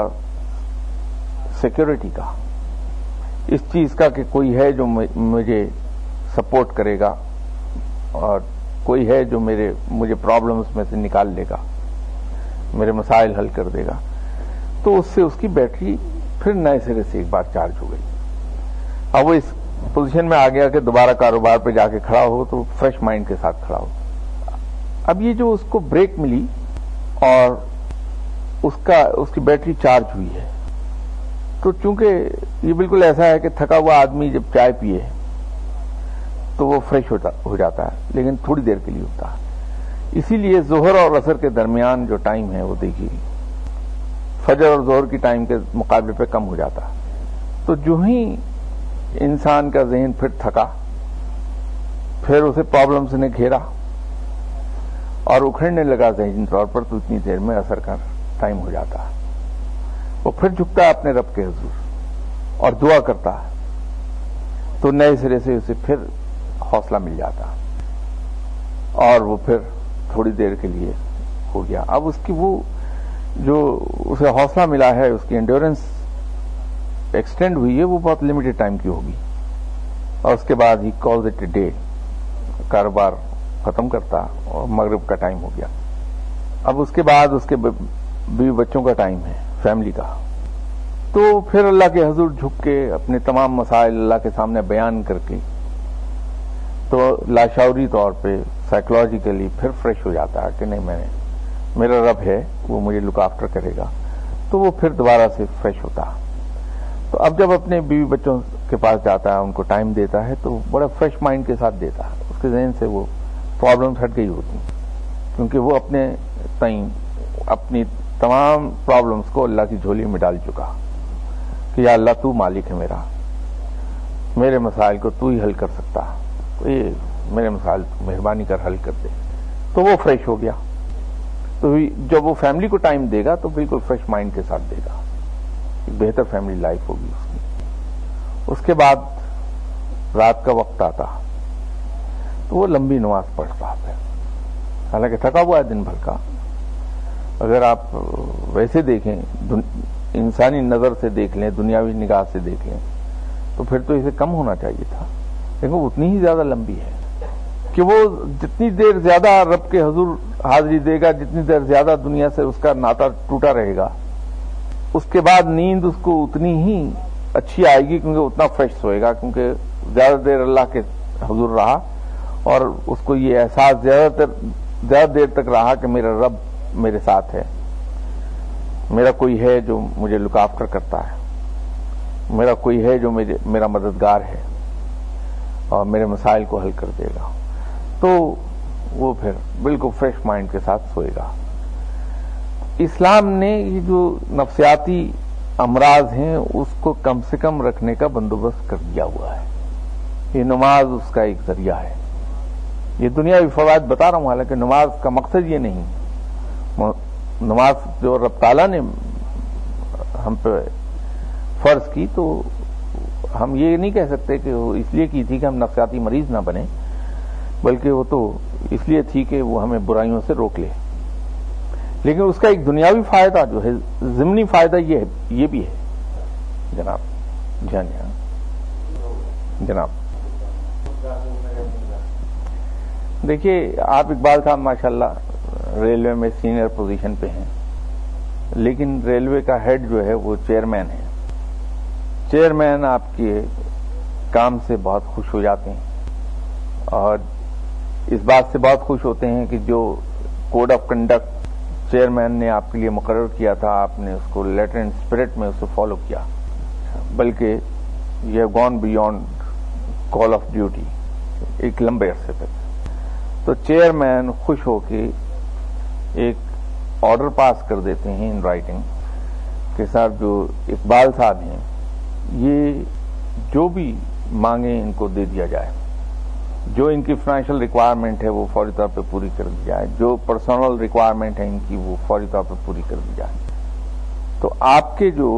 سیکورٹی کا، اس چیز کا کہ کوئی ہے جو مجھے سپورٹ کرے گا اور کوئی ہے جو میرے مجھے پرابلمس میں سے نکال لے گا، میرے مسائل حل کر دے گا، تو اس سے اس کی بیٹری پھر نئے سرے سے ایک بار چارج ہو گئی. اب وہ اس پوزیشن میں آ گیا کہ دوبارہ کاروبار پہ جا کے کھڑا ہو تو فریش مائنڈ کے ساتھ کھڑا ہو. اب یہ جو اس کو بریک ملی اور اس کا اس کی بیٹری چارج ہوئی ہے، تو چونکہ یہ بالکل ایسا ہے کہ تھکا ہوا آدمی جب چائے پیے تو وہ فریش ہو جاتا ہے، لیکن تھوڑی دیر کے لیے ہوتا ہے. اسی لیے ظہر اور عصر کے درمیان جو ٹائم ہے وہ دیکھیے فجر اور ظہر کی ٹائم کے مقابلے پہ کم ہو جاتا ہے. تو جو ہی انسان کا ذہن پھر تھکا، پھر اسے پرابلمس نے گھیرا اور اکھڑنے لگا ذہنی طور پر، تو اتنی دیر میں عصر کا ٹائم ہو جاتا ہے. وہ پھر جھکتا ہے اپنے رب کے حضور اور دعا کرتا ہے، تو نئے سرے سے اسے پھر حوصلہ مل جاتا اور وہ پھر تھوڑی دیر کے لیے ہو گیا. اب اس کی وہ جو اسے حوصلہ ملا ہے، اس کی انڈیورنس ایکسٹینڈ ہوئی ہے، وہ بہت لمیٹڈ ٹائم کی ہوگی، اور اس کے بعد ہی کالز اٹ اے ڈے، کاروبار ختم کرتا اور مغرب کا ٹائم ہو گیا. اب اس کے بعد اس کے بیوی بچوں کا ٹائم ہے، فیملی کا. تو پھر اللہ کے حضور جھک کے اپنے تمام مسائل اللہ کے سامنے بیان کر کے تو لاشعوری طور پہ سائیکولوجیکلی پھر فریش ہو جاتا ہے کہ نہیں، میں میرا رب ہے، وہ مجھے لک آفٹر کرے گا. تو وہ پھر دوبارہ سے فریش ہوتا. تو اب جب اپنے بیوی بچوں کے پاس جاتا ہے، ان کو ٹائم دیتا ہے، تو بڑا فریش مائنڈ کے ساتھ دیتا ہے. اس کے ذہن سے وہ پرابلمس ہٹ گئی ہوتی ہیں، کیونکہ وہ اپنے تئیں اپنی تمام پرابلمس کو اللہ کی جھولی میں ڈال چکا کہ یا اللہ تو مالک ہے میرا، میرے مسائل کو تو ہی حل کر سکتا، یہ میرے مسائل مہربانی کر حل کر دے. تو وہ فریش ہو گیا. تو جب وہ فیملی کو ٹائم دے گا تو بالکل فریش مائنڈ کے ساتھ دے گا، ایک بہتر فیملی لائف ہوگی اس کی. اس کے بعد رات کا وقت آتا تو وہ لمبی نماز پڑھتا ہے، حالانکہ تھکا ہوا ہے دن بھر کا. اگر آپ ویسے دیکھیں، انسانی نظر سے دیکھ لیں، دنیاوی نگاہ سے دیکھ لیں، تو پھر تو اسے کم ہونا چاہیے تھا، لیکن وہ اتنی ہی زیادہ لمبی ہے کہ وہ جتنی دیر زیادہ رب کے حضور حاضری دے گا، جتنی دیر زیادہ دنیا سے اس کا ناطا ٹوٹا رہے گا، اس کے بعد نیند اس کو اتنی ہی اچھی آئے گی، کیونکہ اتنا فریش سوئے گا، کیونکہ زیادہ دیر اللہ کے حضور رہا اور اس کو یہ احساس زیادہ تر زیادہ دیر تک رہا کہ میرا رب میرے ساتھ ہے، میرا کوئی ہے جو مجھے لک آفٹر کرتا ہے، میرا کوئی ہے جو میرے میرا مددگار ہے اور میرے مسائل کو حل کر دے گا. تو وہ پھر بالکل فریش مائنڈ کے ساتھ سوئے گا. اسلام نے یہ جو نفسیاتی امراض ہیں اس کو کم سے کم رکھنے کا بندوبست کر دیا ہوا ہے. یہ نماز اس کا ایک ذریعہ ہے. یہ دنیاوی فوائد بتا رہا ہوں، حالانکہ نماز کا مقصد یہ نہیں. نماز جو رب تعالیٰ نے ہم پہ فرض کی تو ہم یہ نہیں کہہ سکتے کہ وہ اس لیے کی تھی کہ ہم نفسیاتی مریض نہ بنیں، بلکہ وہ تو اس لیے تھی کہ وہ ہمیں برائیوں سے روک لے. لیکن اس کا ایک دنیاوی فائدہ جو ہے، ضمنی فائدہ یہ ہے، یہ بھی ہے جناب. جی ہاں جی ہاں جناب. دیکھیے، آپ اقبال صاحب ماشاءاللہ ریلوے میں سینئر پوزیشن پہ ہیں، لیکن ریلوے کا ہیڈ جو ہے وہ چیئرمین ہے. چیئرمین آپ کے کام سے بہت خوش ہو جاتے ہیں اور اس بات سے بہت خوش ہوتے ہیں کہ جو کوڈ آف کنڈکٹ چیئرمین نے آپ کے لیے مقرر کیا تھا، آپ نے اس کو لیٹر اینڈ اسپرٹ میں اسے فالو کیا، بلکہ یہ have gone beyond call of duty ایک لمبے عرصے تک. تو چیئرمین خوش ہو کے ایک آرڈر پاس کر دیتے ہیں ان رائٹنگ کہ صاحب جو اقبال صاحب ہیں یہ جو بھی مانگیں ان کو دے دیا جائے، جو ان کی فائنینشیل ریکوائرمنٹ ہے وہ فوری طور پہ پوری کر دی جائے، جو پرسنل ریکوائرمنٹ ہے ان کی وہ فوری طور پہ پوری کر دی جائے. تو آپ کے جو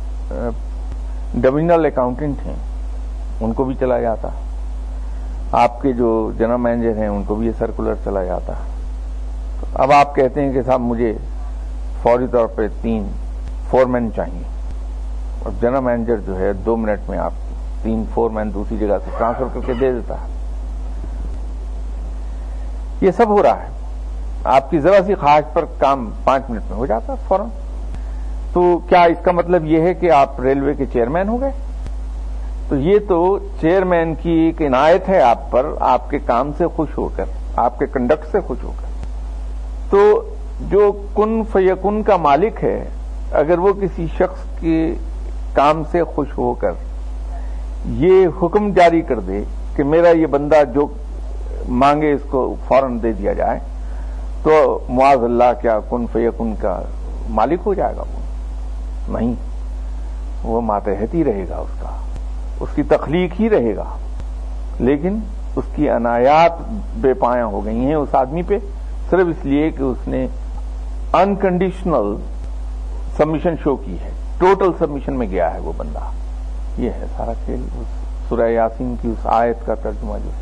ڈویژنل اکاؤنٹنٹ ہیں ان کو بھی چلا جاتا، آپ کے جو جنرل مینیجر ہیں ان کو بھی یہ سرکولر چلا جاتا. اب آپ کہتے ہیں کہ صاحب مجھے فوری طور پہ تین فور مین چاہیے، اور جنرل مینیجر جو ہے دو منٹ میں آپ تین فور مین دوسری جگہ سے ٹرانسفر کر کے دے دیتا ہے. یہ سب ہو رہا ہے. آپ کی ذرا سی خواہش پر کام پانچ منٹ میں ہو جاتا ہے فوراً. تو کیا اس کا مطلب یہ ہے کہ آپ ریلوے کے چیئرمین ہو گئے؟ تو یہ تو چیئرمین کی ایک عنایت ہے آپ پر، آپ کے کام سے خوش ہو کر، آپ کے کنڈکٹ سے خوش ہو کر. تو جو کن فیکن کا مالک ہے، اگر وہ کسی شخص کے کام سے خوش ہو کر یہ حکم جاری کر دے کہ میرا یہ بندہ جو مانگے اس کو فوراً دے دیا جائے، تو معاذ اللہ کیا کن فیکن کا مالک ہو جائے گا؟ وہ نہیں، وہ ماتحت ہی رہے گا، اس کا اس کی تخلیق ہی رہے گا، لیکن اس کی عنایات بے پایاں ہو گئی ہیں اس آدمی پہ، صرف اس لیے کہ اس نے انکنڈیشنل سبمیشن شو کی ہے، ٹوٹل سبمیشن میں گیا ہے وہ بندہ. یہ ہے سارا کھیل. اس سورہ یاسین کی اس آیت کا ترجمہ جو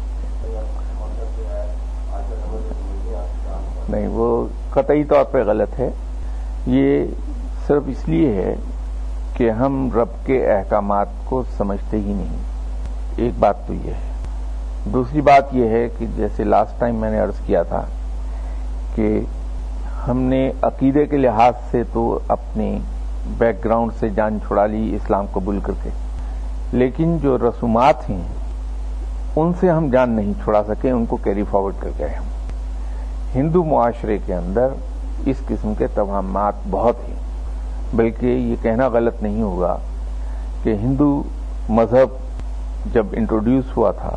نہیں، وہ قطعی طور پہ غلط ہے. یہ صرف اس لیے ہے کہ ہم رب کے احکامات کو سمجھتے ہی نہیں. ایک بات تو یہ ہے. دوسری بات یہ ہے کہ جیسے لاسٹ ٹائم میں نے عرض کیا تھا کہ ہم نے عقیدے کے لحاظ سے تو اپنے بیک گراؤنڈ سے جان چھڑا لی اسلام قبول کر کے، لیکن جو رسومات ہیں ان سے ہم جان نہیں چھڑا سکے، ان کو کیری فارورڈ کر گئے. ہم ہندو معاشرے کے اندر اس قسم کے توہمات بہت ہیں، بلکہ یہ کہنا غلط نہیں ہوگا کہ ہندو مذہب جب انٹروڈیوس ہوا تھا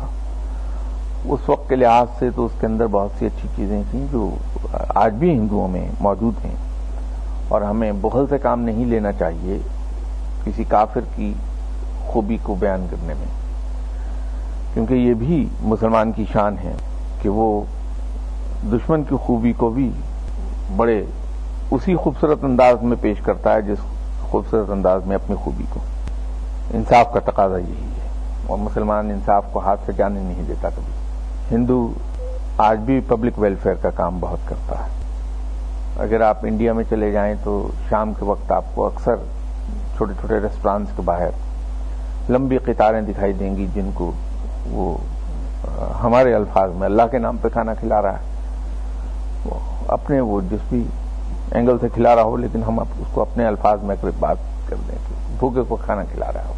اس وقت کے لحاظ سے تو اس کے اندر بہت سی اچھی چیزیں تھیں جو آج بھی ہندوؤں میں موجود ہیں، اور ہمیں بخل سے کام نہیں لینا چاہیے کسی کافر کی خوبی کو بیان کرنے میں، کیونکہ یہ بھی مسلمان کی شان ہے کہ وہ دشمن کی خوبی کو بھی بڑے اسی خوبصورت انداز میں پیش کرتا ہے جس خوبصورت انداز میں اپنی خوبی کو. انصاف کا تقاضا یہی ہے، اور مسلمان انصاف کو ہاتھ سے جانے نہیں دیتا کبھی. ہندو آج بھی پبلک ویلفیئر کا کام بہت کرتا ہے. اگر آپ انڈیا میں چلے جائیں تو شام کے وقت آپ کو اکثر چھوٹے چھوٹے ریسٹورانٹس کے باہر لمبی قطاریں دکھائی دیں گی جن کو وہ ہمارے الفاظ میں اللہ کے نام پہ کھانا کھلا رہا ہے. وہ اپنے وہ جس بھی اینگل سے کھلا رہا ہو، لیکن ہم اس کو اپنے الفاظ میں کوئی بات کر دیں کہ بھوکے کو کھانا کھلا رہا ہو.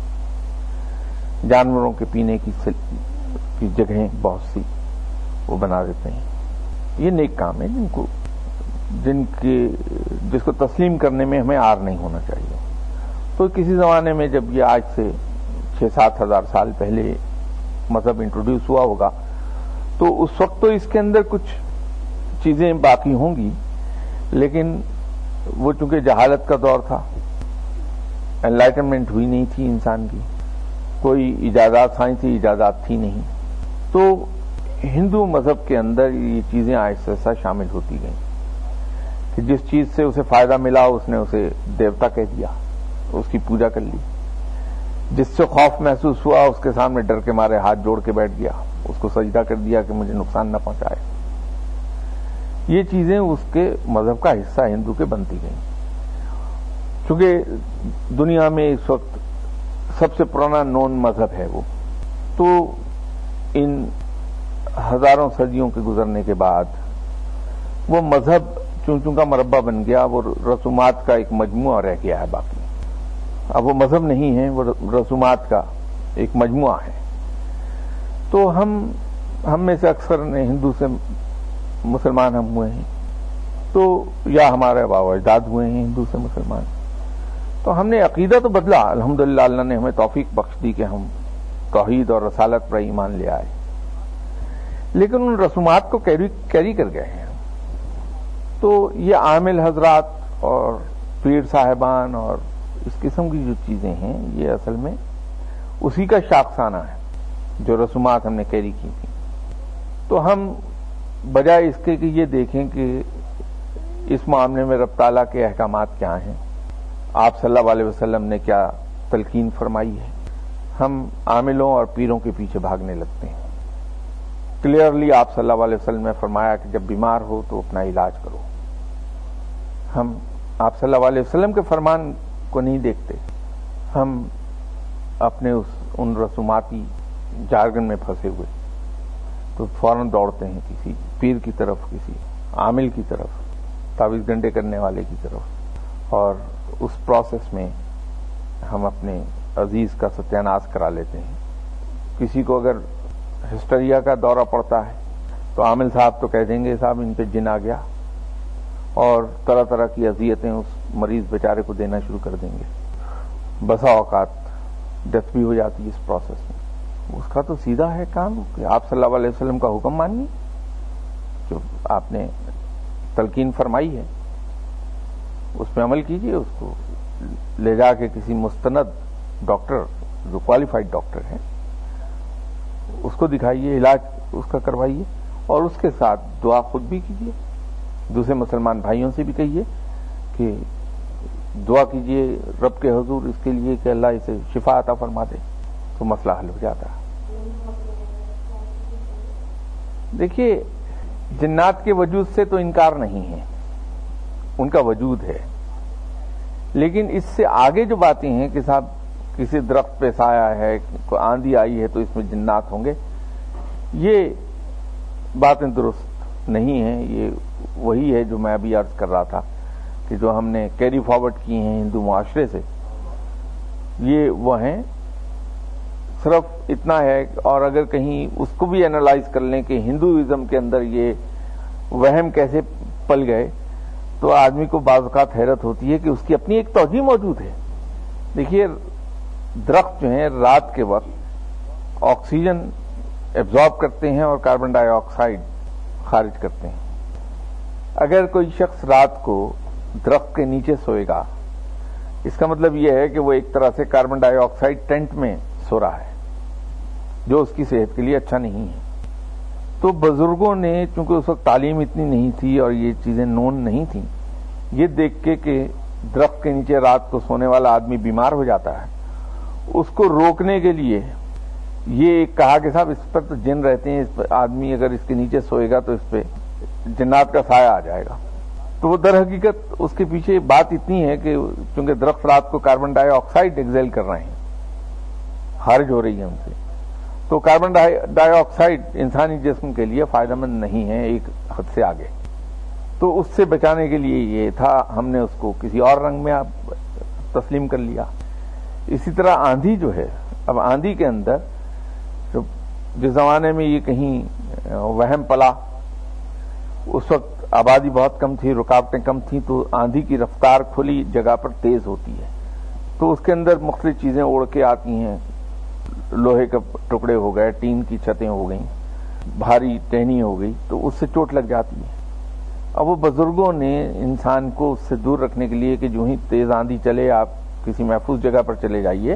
جانوروں کے پینے کی کی جگہیں بہت سی وہ بنا دیتے ہیں. یہ نیک کام ہے جن کو جن کے جس کو تسلیم کرنے میں ہمیں آر نہیں ہونا چاہیے. تو کسی زمانے میں جب یہ آج سے چھ سات ہزار سال پہلے مذہب انٹروڈیوس ہوا ہوگا تو اس وقت تو اس کے اندر کچھ چیزیں باقی ہوں گی، لیکن وہ چونکہ جہالت کا دور تھا، انلائٹنمنٹ ہوئی نہیں تھی انسان کی، کوئی ایجادات سائنسی ایجادات تھی نہیں، تو ہندو مذہب کے اندر یہ چیزیں آہستہ آہستہ شامل ہوتی گئیں کہ جس چیز سے اسے فائدہ ملا اس نے اسے دیوتا کہہ دیا، اس کی پوجا کر لی. جس سے خوف محسوس ہوا اس کے سامنے ڈر کے مارے ہاتھ جوڑ کے بیٹھ گیا، اس کو سجدہ کر دیا کہ مجھے نقصان نہ پہنچائے. یہ چیزیں اس کے مذہب کا حصہ ہندو کے بنتی گئیں. چونکہ دنیا میں اس وقت سب سے پرانا نون مذہب ہے وہ، تو ان ہزاروں صدیوں کے گزرنے کے بعد وہ مذہب چون چون کا مربع بن گیا، وہ رسومات کا ایک مجموعہ رہ گیا ہے باقی. اب وہ مذہب نہیں ہے، وہ رسومات کا ایک مجموعہ ہے. تو ہم ہم میں سے اکثر نے ہندو سے مسلمان ہم ہوئے ہیں، تو یا ہمارے بابا اجداد ہوئے ہیں ہندو سے مسلمان، تو ہم نے عقیدہ تو بدلا. الحمدللہ اللہ نے ہمیں توفیق بخش دی کہ ہم توحید اور رسالت پر ایمان لے آئے، لیکن ان رسومات کو کیری کیری کر گئے ہیں. تو یہ عامل حضرات اور پیر صاحبان اور اس قسم کی جو چیزیں ہیں یہ اصل میں اسی کا شاخسانہ ہے جو رسومات ہم نے کیری کی تھیں. تو ہم بجائے اس کے کہ یہ دیکھیں کہ اس معاملے میں رب تعالیٰ کے احکامات کیا ہیں، آپ صلی اللہ علیہ وسلم نے کیا تلقین فرمائی ہے، ہم عاملوں اور پیروں کے پیچھے بھاگنے لگتے ہیں. کلیئرلی آپ صلی اللہ علیہ وسلم نے فرمایا کہ جب بیمار ہو تو اپنا علاج کرو. ہم آپ صلی اللہ علیہ وسلم کے فرمان کو نہیں دیکھتے، ہم اپنے اس ان رسوماتی جارگن میں پھنسے ہوئے. تو فوراً دوڑتے ہیں کسی پیر کی طرف، کسی عامل کی طرف، تعویذ گنڈے کرنے والے کی طرف، اور اس پروسیس میں ہم اپنے عزیز کا ستیاناش کرا لیتے ہیں۔ کسی کو اگر ہسٹریا کا دورہ پڑتا ہے تو عامل صاحب تو کہہ دیں گے صاحب ان پہ جن آ گیا، اور طرح طرح کی اذیتیں اس مریض بیچارے کو دینا شروع کر دیں گے۔ بسا اوقات ڈیتھ بھی ہو جاتی ہے اس پروسیس میں۔ اس کا تو سیدھا ہے کام کہ آپ صلی اللہ علیہ وسلم کا حکم مانیے، جو آپ نے تلقین فرمائی ہے اس پہ عمل کیجیے، اس کو لے جا کے کسی مستند ڈاکٹر جو کوالیفائڈ ڈاکٹر ہیں اس کو دکھائیے، علاج اس کا کروائیے، اور اس کے ساتھ دعا خود بھی کیجیے، دوسرے مسلمان بھائیوں سے بھی کہیے کہ دعا کیجیے رب کے حضور اس کے لیے کہ اللہ اسے شفا عطا فرما دے، تو مسئلہ حل ہو جاتا ہے۔ دیکھیے، جنات کے وجود سے تو انکار نہیں ہے، ان کا وجود ہے، لیکن اس سے آگے جو باتیں ہیں کہ صاحب کسی درخت پہ سایہ ہے، کوئی آندھی آئی ہے تو اس میں جنات ہوں گے، یہ باتیں درست نہیں ہیں۔ یہ وہی ہے جو میں ابھی عرض کر رہا تھا کہ جو ہم نے کیری فارورڈ کی ہیں ہندو معاشرے سے، یہ وہ ہیں، صرف اتنا ہے۔ اور اگر کہیں اس کو بھی اینالائز کر لیں کہ ہندوازم کے اندر یہ وہم کیسے پل گئے، تو آدمی کو بعض اوقات حیرت ہوتی ہے کہ اس کی اپنی ایک توجہ موجود ہے۔ دیکھیے، درخت جو ہیں رات کے وقت آکسیجن ایبزارب کرتے ہیں اور کاربن ڈائی آکسائڈ خارج کرتے ہیں۔ اگر کوئی شخص رات کو درخت کے نیچے سوئے گا، اس کا مطلب یہ ہے کہ وہ ایک طرح سے کاربن ڈائی آکسائڈ ٹینٹ میں سو رہا ہے، جو اس کی صحت کے لیے اچھا نہیں ہے۔ تو بزرگوں نے، چونکہ اس وقت تعلیم اتنی نہیں تھی اور یہ چیزیں نون نہیں تھیں، یہ دیکھ کے کہ درخت کے نیچے رات کو سونے والا آدمی بیمار ہو جاتا ہے، اس کو روکنے کے لیے یہ کہا کہ صاحب اس پر تو جن رہتے ہیں، اس پر آدمی اگر اس کے نیچے سوئے گا تو اس پہ جنات کا سایہ آ جائے گا۔ تو وہ در حقیقت اس کے پیچھے بات اتنی ہے کہ چونکہ درخت رات کو کاربن ڈائی آکسائڈ ایکزیل کر رہے ہیں، خارج ہو رہی ہے ان سے، تو کاربن ڈائی آکسائڈ انسانی جسم کے لیے فائدہ مند نہیں ہے ایک حد سے آگے۔ تو اس سے بچانے کے لیے یہ تھا، ہم نے اس کو کسی اور رنگ میں آپ تسلیم کر لیا۔ اسی طرح آندھی جو ہے، اب آندھی کے اندر جس زمانے میں یہ کہیں وہم پلا، اس وقت آبادی بہت کم تھی، رکاوٹیں کم تھیں، تو آندھی کی رفتار کھلی جگہ پر تیز ہوتی ہے، تو اس کے اندر مختلف چیزیں اڑ کے آتی ہیں، لوہے کے ٹکڑے ہو گئے، ٹین کی چھتیں ہو گئیں، بھاری ٹہنی ہو گئی، تو اس سے چوٹ لگ جاتی ہے۔ اب وہ بزرگوں نے انسان کو اس سے دور رکھنے کے لیے کہ جو ہی تیز آندھی چلے آپ کسی محفوظ جگہ پر چلے جائیے،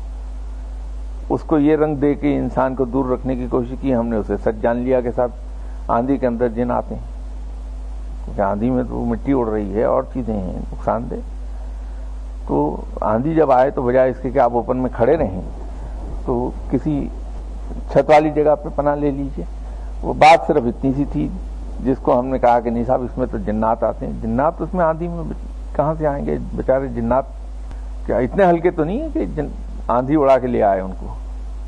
اس کو یہ رنگ دے کے انسان کو دور رکھنے کی کوشش کی۔ ہم نے اسے سچ جان لیا کہ صاحب آندھی کے اندر جن آتے ہیں، کیونکہ آندھی میں تو مٹی اڑ رہی ہے اور چیزیں ہیں نقصان دہ، تو آندھی جب آئے تو بجائے اس کے کہ آپ اوپن میں کھڑے رہیں تو کسی چھت والی جگہ پہ پناہ لے لیجئے۔ وہ بات صرف اتنی سی تھی جس کو ہم نے کہا کہ نہیں صاحب اس میں تو جنات آتے ہیں۔ جنات اس میں آندھی میں کہاں سے آئیں گے؟ بیچارے جنات کیا اتنے ہلکے تو نہیں ہیں کہ جن آندھی اڑا کے لے آئے ان کو۔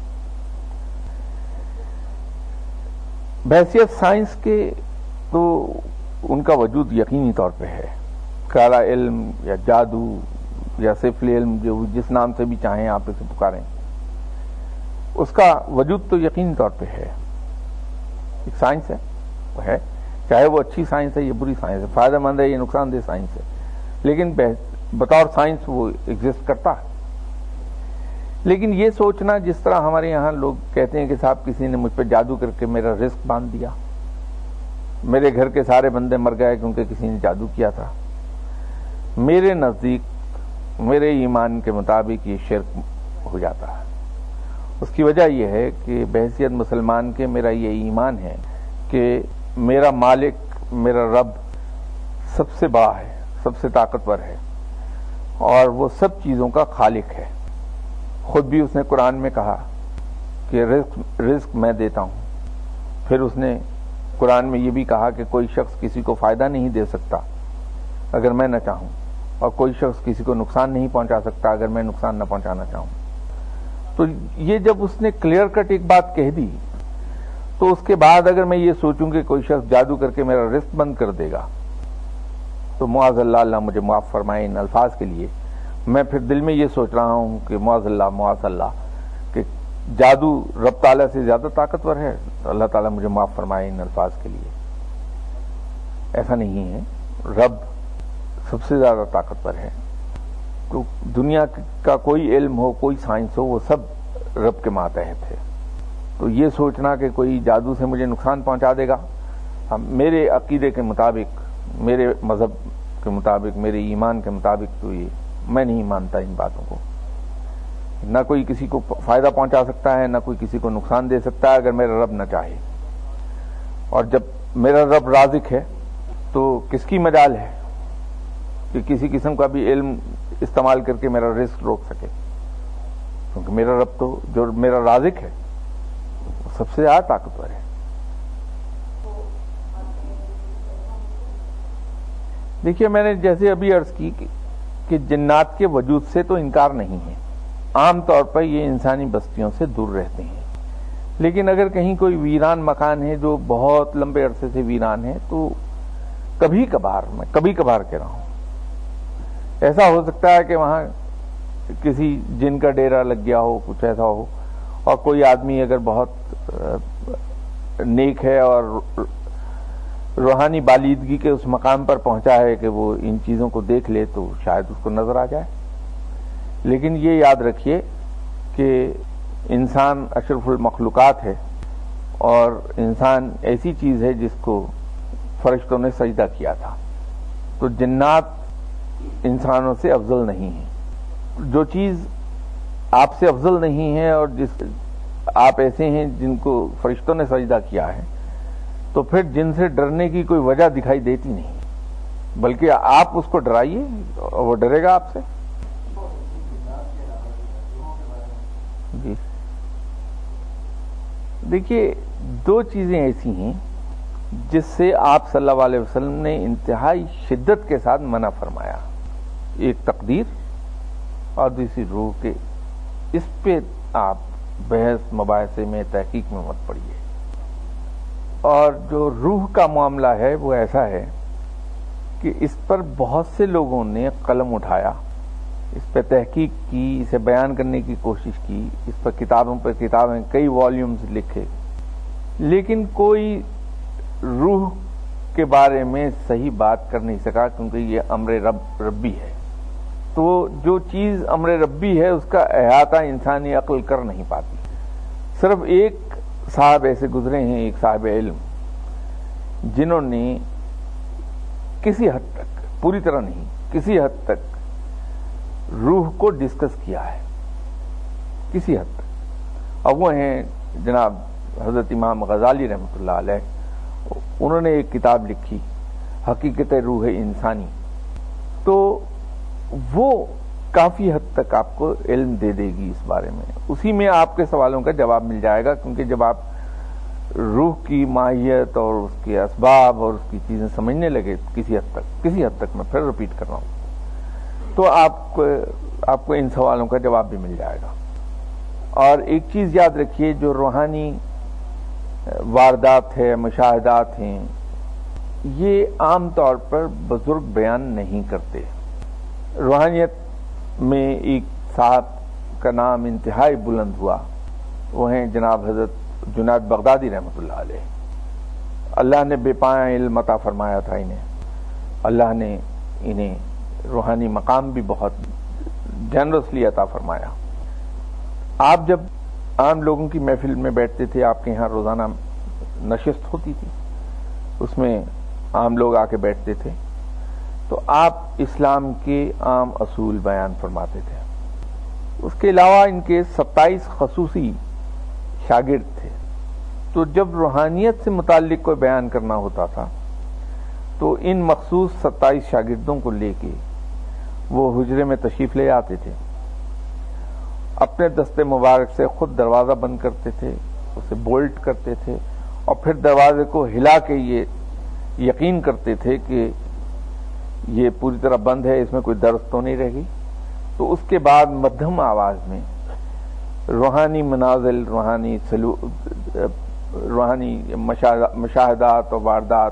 بحیثیت سائنس کے تو ان کا وجود یقینی طور پہ ہے، کالا علم یا جادو یا سفل علم، جو جس نام سے بھی چاہیں آپ اسے پکاریں، اس کا وجود تو یقینی طور پہ ہے، ایک سائنس ہے، وہ ہے، چاہے وہ اچھی سائنس ہے یا بری سائنس ہے، فائدہ مند ہے یا نقصان دہ سائنس ہے، لیکن بطور سائنس وہ ایگزسٹ کرتا ہے۔ لیکن یہ سوچنا، جس طرح ہمارے یہاں لوگ کہتے ہیں کہ صاحب کسی نے مجھ پہ جادو کر کے میرا رزق باندھ دیا، میرے گھر کے سارے بندے مر گئے کیونکہ کسی نے جادو کیا تھا، میرے نزدیک، میرے ایمان کے مطابق یہ شرک ہو جاتا ہے۔ اس کی وجہ یہ ہے کہ بحیثیت مسلمان کے میرا یہ ایمان ہے کہ میرا مالک، میرا رب سب سے بڑا ہے، سب سے طاقتور ہے، اور وہ سب چیزوں کا خالق ہے۔ خود بھی اس نے قرآن میں کہا کہ رزق رزق میں دیتا ہوں، پھر اس نے قرآن میں یہ بھی کہا کہ کوئی شخص کسی کو فائدہ نہیں دے سکتا اگر میں نہ چاہوں، اور کوئی شخص کسی کو نقصان نہیں پہنچا سکتا اگر میں نقصان نہ پہنچانا چاہوں۔ تو یہ جب اس نے کلیئر کٹ ایک بات کہہ دی تو اس کے بعد اگر میں یہ سوچوں کہ کوئی شخص جادو کر کے میرا رزق بند کر دے گا تو معاذ اللہ اللہ مجھے معاف فرمائے ان الفاظ کے لیے، میں پھر دل میں یہ سوچ رہا ہوں کہ معاذ اللہ معاذ اللہ کہ جادو رب تعالیٰ سے زیادہ طاقتور ہے، اللہ تعالیٰ مجھے معاف فرمائے ان الفاظ کے لیے۔ ایسا نہیں ہے، رب سب سے زیادہ طاقتور ہے۔ تو دنیا کا کوئی علم ہو، کوئی سائنس ہو، وہ سب رب کے ماتحت ہے۔ تو یہ سوچنا کہ کوئی جادو سے مجھے نقصان پہنچا دے گا، میرے عقیدے کے مطابق، میرے مذہب کے مطابق، میرے ایمان کے مطابق تو یہ میں نہیں مانتا ان باتوں کو۔ نہ کوئی کسی کو فائدہ پہنچا سکتا ہے، نہ کوئی کسی کو نقصان دے سکتا ہے اگر میرا رب نہ چاہے۔ اور جب میرا رب رازق ہے تو کس کی مجال ہے کہ کسی قسم کا بھی علم استعمال کر کے میرا رزق روک سکے، کیونکہ میرا رب تو جو میرا رازق ہے وہ سب سے زیادہ طاقتور ہے۔ دیکھیے میں نے جیسے ابھی عرض کی کہ جنات کے وجود سے تو انکار نہیں ہے، عام طور پر یہ انسانی بستیوں سے دور رہتے ہیں، لیکن اگر کہیں کوئی ویران مکان ہے جو بہت لمبے عرصے سے ویران ہے تو کبھی کبھار، میں کبھی کبھار کہہ رہا ہوں، ایسا ہو سکتا ہے کہ وہاں کسی جن کا ڈیرا لگ گیا ہو، کچھ ایسا ہو، اور کوئی آدمی اگر بہت نیک ہے اور روحانی بالیدگی کے اس مقام پر پہنچا ہے کہ وہ ان چیزوں کو دیکھ لے تو شاید اس کو نظر آ جائے۔ لیکن یہ یاد رکھیے کہ انسان اشرف المخلوقات ہے، اور انسان ایسی چیز ہے جس کو فرشتوں نے سجدہ کیا تھا، تو جنات انسانوں سے افضل نہیں ہیں۔ جو چیز آپ سے افضل نہیں ہے اور جس آپ ایسے ہیں جن کو فرشتوں نے سجدہ کیا ہے، تو پھر جن سے ڈرنے کی کوئی وجہ دکھائی دیتی نہیں، بلکہ آپ اس کو ڈرائیے اور وہ ڈرے گا آپ سے۔ جی دیکھیے، دو چیزیں ایسی ہیں جس سے آپ صلی اللہ علیہ وسلم نے انتہائی شدت کے ساتھ منع فرمایا، ایک تقدیر اور دوسری روح کے۔ اس پہ آپ بحث مباحثے میں، تحقیق میں مت پڑیے۔ اور جو روح کا معاملہ ہے وہ ایسا ہے کہ اس پر بہت سے لوگوں نے قلم اٹھایا، اس پہ تحقیق کی، اسے بیان کرنے کی کوشش کی، اس پر کتابوں پر کتابیں، کئی والیومز لکھے، لیکن کوئی روح کے بارے میں صحیح بات کر نہیں سکا، کیونکہ یہ امر رب ربی ہے۔ تو جو چیز امر ربی ہے اس کا احاطہ انسانی عقل کر نہیں پاتی۔ صرف ایک صاحب ایسے گزرے ہیں، ایک صاحب علم، جنہوں نے کسی حد تک، پوری طرح نہیں، کسی حد تک روح کو ڈسکس کیا ہے، کسی حد تک، اور وہ ہیں جناب حضرت امام غزالی رحمۃ اللہ علیہ۔ انہوں نے ایک کتاب لکھی، حقیقت روح انسانی، تو وہ کافی حد تک آپ کو علم دے دے گی اس بارے میں، اسی میں آپ کے سوالوں کا جواب مل جائے گا، کیونکہ جب آپ روح کی ماہیت اور اس کے اسباب اور اس کی چیزیں سمجھنے لگے کسی حد تک، کسی حد تک میں پھر ریپیٹ کر رہا ہوں، تو آپ کو آپ کو ان سوالوں کا جواب بھی مل جائے گا۔ اور ایک چیز یاد رکھیے، جو روحانی واردات ہے، مشاہدات ہیں، یہ عام طور پر بزرگ بیان نہیں کرتے۔ روحانیت میں ایک صاحب کا نام انتہائی بلند ہوا، وہ ہیں جناب حضرت جنید بغدادی رحمۃ اللہ علیہ۔ اللہ نے بے پایہ علم عطا فرمایا تھا انہیں، اللہ نے انہیں روحانی مقام بھی بہت جنرسلی عطا فرمایا۔ آپ جب عام لوگوں کی محفل میں بیٹھتے تھے، آپ کے یہاں روزانہ نشست ہوتی تھی، اس میں عام لوگ آ کے بیٹھتے تھے، تو آپ اسلام کے عام اصول بیان فرماتے تھے۔ اس کے علاوہ ان کے ستائیس خصوصی شاگرد تھے، تو جب روحانیت سے متعلق کوئی بیان کرنا ہوتا تھا تو ان مخصوص ستائیس شاگردوں کو لے کے وہ حجرے میں تشریف لے آتے تھے، اپنے دستے مبارک سے خود دروازہ بند کرتے تھے، اسے بولٹ کرتے تھے، اور پھر دروازے کو ہلا کے یہ یقین کرتے تھے کہ یہ پوری طرح بند ہے، اس میں کوئی درد تو نہیں رہ گی۔ تو اس کے بعد مدھم آواز میں روحانی منازل، روحانی روحانی مشاہدات اور واردات،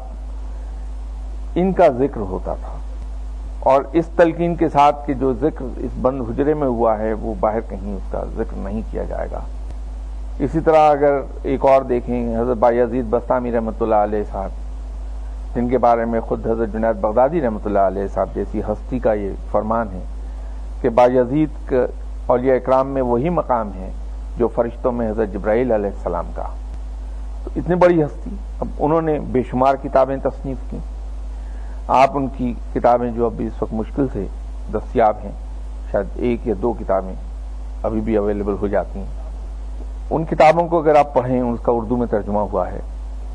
ان کا ذکر ہوتا تھا، اور اس تلقین کے ساتھ کہ جو ذکر اس بند حجرے میں ہوا ہے وہ باہر کہیں اس کا ذکر نہیں کیا جائے گا۔ اسی طرح اگر ایک اور دیکھیں، حضرت بایزید بستامی رحمۃ اللہ علیہ صاحب، جن کے بارے میں خود حضرت جنید بغدادی رحمۃ اللہ علیہ صاحب جیسی ہستی کا یہ فرمان ہے کہ بایزید کا اولیاء اکرام میں وہی مقام ہے جو فرشتوں میں حضرت جبرائیل علیہ السلام کا۔ تو اتنی بڑی ہستی، اب انہوں نے بے شمار کتابیں تصنیف کی۔ آپ ان کی کتابیں جو ابھی اس وقت مشکل سے دستیاب ہیں، شاید ایک یا دو کتابیں ابھی بھی اویلیبل ہو جاتی ہیں، ان کتابوں کو اگر آپ پڑھیں، اس کا اردو میں ترجمہ ہوا ہے،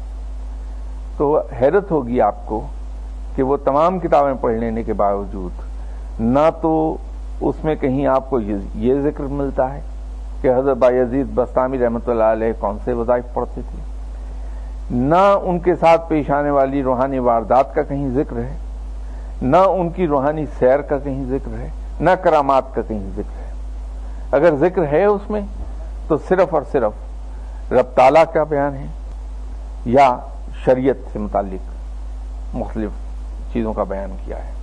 تو حیرت ہوگی آپ کو کہ وہ تمام کتابیں پڑھ لینے کے باوجود نہ تو اس میں کہیں آپ کو یہ ذکر ملتا ہے کہ حضرت بایزید بستامی رحمۃ اللہ علیہ کون سے وظائف پڑھتے تھے، نہ ان کے ساتھ پیش آنے والی روحانی واردات کا کہیں ذکر ہے، نہ ان کی روحانی سیر کا کہیں ذکر ہے، نہ کرامات کا کہیں ذکر ہے۔ اگر ذکر ہے اس میں تو صرف اور صرف رب تعالیٰ کا بیان ہے یا شریعت سے متعلق مختلف چیزوں کا بیان کیا ہے۔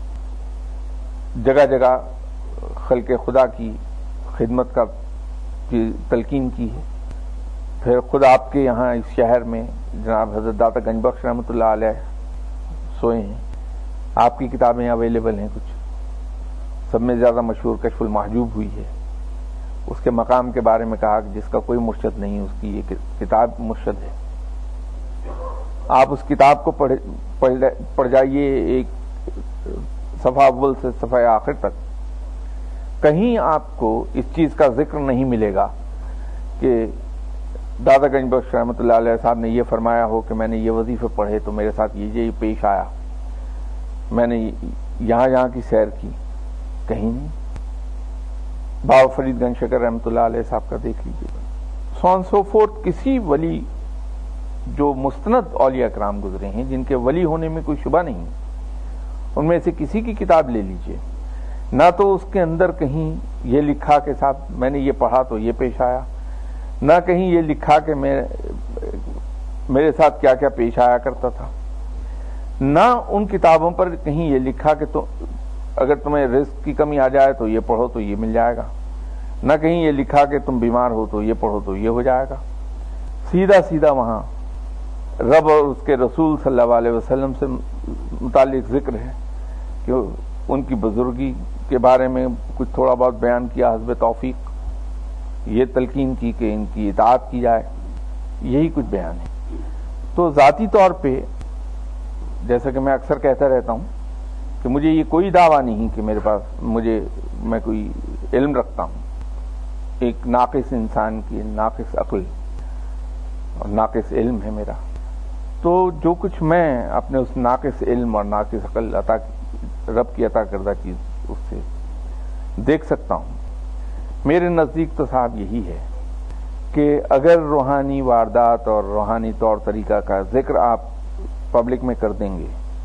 جگہ جگہ خلق خدا کی خدمت کا تلقین کی ہے۔ پھر خود آپ کے یہاں اس شہر میں جناب حضرت داتا گنج بخش رحمۃ اللہ علیہ سوئے ہیں، آپ کی کتابیں اویلیبل ہیں کچھ، سب میں زیادہ مشہور کشف المحجوب ہوئی ہے۔ اس کے مقام کے بارے میں کہا کہ جس کا کوئی مرشد نہیں، اس کی یہ کتاب مرشد ہے۔ آپ اس کتاب کو پڑھ پڑھ جائیے، ایک صفحہ اول سے صفحہ آخر تک، کہیں آپ کو اس چیز کا ذکر نہیں ملے گا کہ دادا گنج بخش رحمۃ اللہ علیہ صاحب نے یہ فرمایا ہو کہ میں نے یہ وظیفے پڑھے تو میرے ساتھ یہ یہ پیش آیا، میں نے یہاں یہاں کی سیر کی، کہیں نہیں۔ بابا فرید گنج شکر رحمۃ اللہ علیہ صاحب کا دیکھ لیجیے، سو آن سو فورتھ۔ کسی ولی جو مستند اولیاء کرام گزرے ہیں، جن کے ولی ہونے میں کوئی شبہ نہیں، ان میں سے کسی کی کتاب لے لیجیے، نہ تو اس کے اندر کہیں یہ لکھا کہ صاحب میں نے یہ پڑھا تو یہ پیش آیا، نہ کہیں یہ لکھا کہ میں میرے ساتھ کیا کیا پیش آیا کرتا تھا، نہ ان کتابوں پر کہیں یہ لکھا کہ تو اگر تمہیں رزق کی کمی آ جائے تو یہ پڑھو تو یہ مل جائے گا، نہ کہیں یہ لکھا کہ تم بیمار ہو تو یہ پڑھو تو یہ ہو جائے گا۔ سیدھا سیدھا وہاں رب اور اس کے رسول صلی اللہ علیہ وسلم سے متعلق ذکر ہے کہ ان کی بزرگی کے بارے میں کچھ تھوڑا بہت بیان کیا حسب توفیق، یہ تلقین کی کہ ان کی اطاعت کی جائے، یہی کچھ بیان ہے۔ تو ذاتی طور پہ جیسا کہ میں اکثر کہتا رہتا ہوں کہ مجھے یہ کوئی دعویٰ نہیں کہ میرے پاس مجھے میں کوئی علم رکھتا ہوں، ایک ناقص انسان کی ناقص عقل اور ناقص علم ہے میرا، تو جو کچھ میں اپنے اس ناقص علم اور ناقص عقل عطا رب کی عطا کردہ چیز اس سے دیکھ سکتا ہوں، میرے نزدیک تو صاحب یہی ہے کہ اگر روحانی واردات اور روحانی طور طریقہ کا ذکر آپ پبلک میں کر دیں گے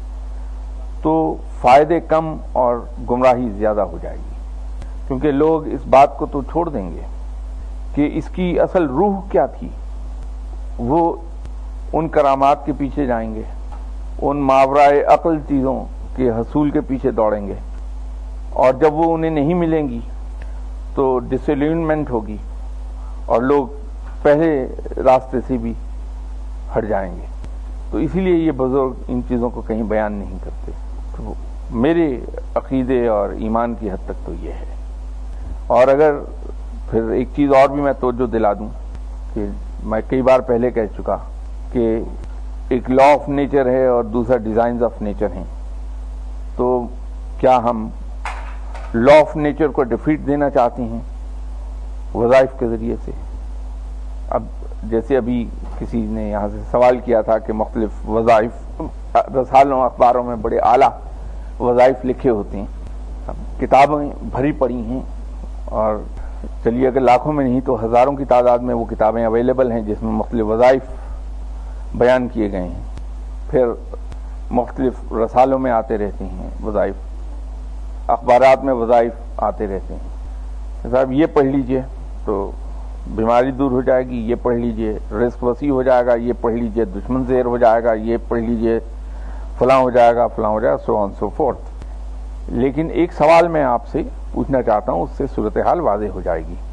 تو فائدے کم اور گمراہی زیادہ ہو جائے گی، کیونکہ لوگ اس بات کو تو چھوڑ دیں گے کہ اس کی اصل روح کیا تھی، وہ ان کرامات کے پیچھے جائیں گے، ان ماورائے عقل چیزوں کے حصول کے پیچھے دوڑیں گے، اور جب وہ انہیں نہیں ملیں گی تو ڈسیلونمنٹ ہوگی اور لوگ پہلے راستے سے بھی ہٹ جائیں گے۔ تو اسی لیے یہ بزرگ ان چیزوں کو کہیں بیان نہیں کرتے۔ تو میرے عقیدے اور ایمان کی حد تک تو یہ ہے۔ اور اگر پھر ایک چیز اور بھی میں توجہ دلا دوں کہ میں کئی بار پہلے کہہ چکا کہ ایک لا آف نیچر ہے اور دوسرا ڈیزائنز آف نیچر ہیں، تو کیا ہم لا آف نیچر کو ڈیفیٹ دینا چاہتے ہیں وظائف کے ذریعے سے؟ اب جیسے ابھی کسی نے یہاں سے سوال کیا تھا کہ مختلف وظائف رسالوں اخباروں میں بڑے اعلیٰ وظائف لکھے ہوتے ہیں، کتابیں بھری پڑی ہیں، اور چلیے اگر لاکھوں میں نہیں تو ہزاروں کی تعداد میں وہ کتابیں اویلیبل ہیں جس میں مختلف وظائف بیان کیے گئے ہیں، پھر مختلف رسالوں میں آتے رہتے ہیں وظائف، اخبارات میں وظائف آتے رہتے ہیں۔ صاحب یہ پڑھ لیجئے تو بیماری دور ہو جائے گی، یہ پڑھ لیجئے، رزق وسیع ہو جائے گا، یہ پڑھ لیجئے، دشمن زیر ہو جائے گا، یہ پڑھ لیجئے، فلاں ہو جائے گا، فلاں ہو جائے گا، سو آن سو فورتھ۔ لیکن ایک سوال میں آپ سے پوچھنا چاہتا ہوں، اس سے صورتحال واضح ہو جائے گی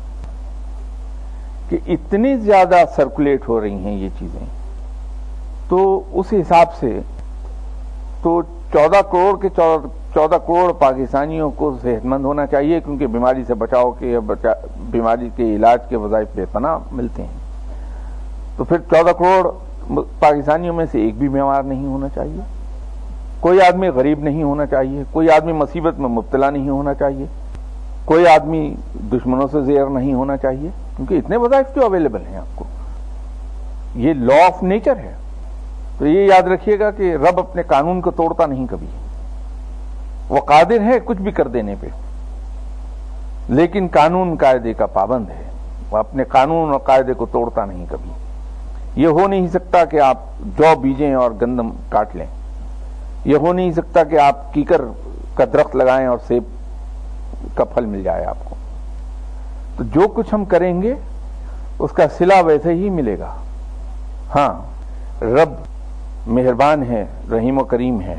کہ اتنی زیادہ سرکولیٹ ہو رہی ہیں یہ چیزیں، تو اس حساب سے تو چودہ کروڑ کے چودہ کروڑ پاکستانیوں کو صحت مند ہونا چاہیے، کیونکہ بیماری سے بچاؤ کے بیماری کے علاج کے وظائف بے پناہ ملتے ہیں۔ تو پھر چودہ کروڑ پاکستانیوں میں سے ایک بھی بیمار نہیں ہونا چاہیے، کوئی آدمی غریب نہیں ہونا چاہیے، کوئی آدمی مصیبت میں مبتلا نہیں ہونا چاہیے، کوئی آدمی دشمنوں سے زیر نہیں ہونا چاہیے، کیونکہ اتنے وظائف جو اویلیبل ہیں آپ کو، یہ لا آف نیچر ہے۔ تو یہ یاد رکھیے گا کہ رب اپنے قانون کو توڑتا نہیں کبھی، وہ قادر ہے کچھ بھی کر دینے پہ، لیکن قانون قاعدے کا پابند ہے، وہ اپنے قانون اور قاعدے کو توڑتا نہیں کبھی۔ یہ ہو نہیں سکتا کہ آپ جو بیجیں اور گندم کاٹ لیں، یہ ہو نہیں سکتا کہ آپ کیکر کا درخت لگائیں اور سیب کا پھل مل جائے آپ کو۔ تو جو کچھ ہم کریں گے اس کا صلہ ویسے ہی ملے گا۔ ہاں، رب مہربان ہے، رحیم و کریم ہے،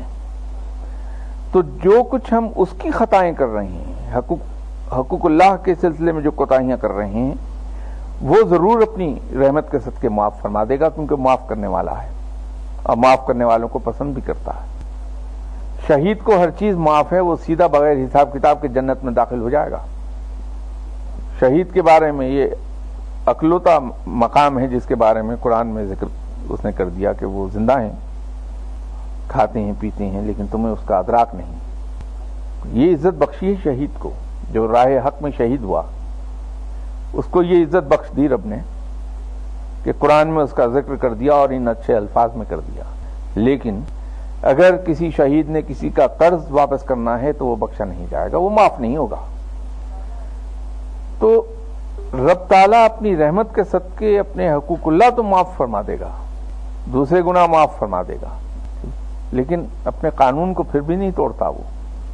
تو جو کچھ ہم اس کی خطائیں کر رہے ہیں، حقوق حقوق اللہ کے سلسلے میں جو کوتاہیاں کر رہے ہیں، وہ ضرور اپنی رحمت کے صدقے معاف فرما دے گا، کیونکہ معاف کرنے والا ہے اور معاف کرنے والوں کو پسند بھی کرتا ہے۔ شہید کو ہر چیز معاف ہے، وہ سیدھا بغیر حساب کتاب کے جنت میں داخل ہو جائے گا۔ شہید کے بارے میں یہ اکلوتا مقام ہے جس کے بارے میں قرآن میں ذکر اس نے کر دیا کہ وہ زندہ ہیں، کھاتے ہیں، پیتے ہیں، لیکن تمہیں اس کا ادراک نہیں۔ یہ عزت بخشی ہے شہید کو، جو راہ حق میں شہید ہوا، اس کو یہ عزت بخش دی رب نے کہ قرآن میں اس کا ذکر کر دیا اور ان اچھے الفاظ میں کر دیا۔ لیکن اگر کسی شہید نے کسی کا قرض واپس کرنا ہے تو وہ بخشا نہیں جائے گا، وہ معاف نہیں ہوگا۔ تو رب تعالیٰ اپنی رحمت کے صدقے اپنے حقوق اللہ تو معاف فرما دے گا، دوسرے گناہ معاف فرما دے گا، لیکن اپنے قانون کو پھر بھی نہیں توڑتا وہ۔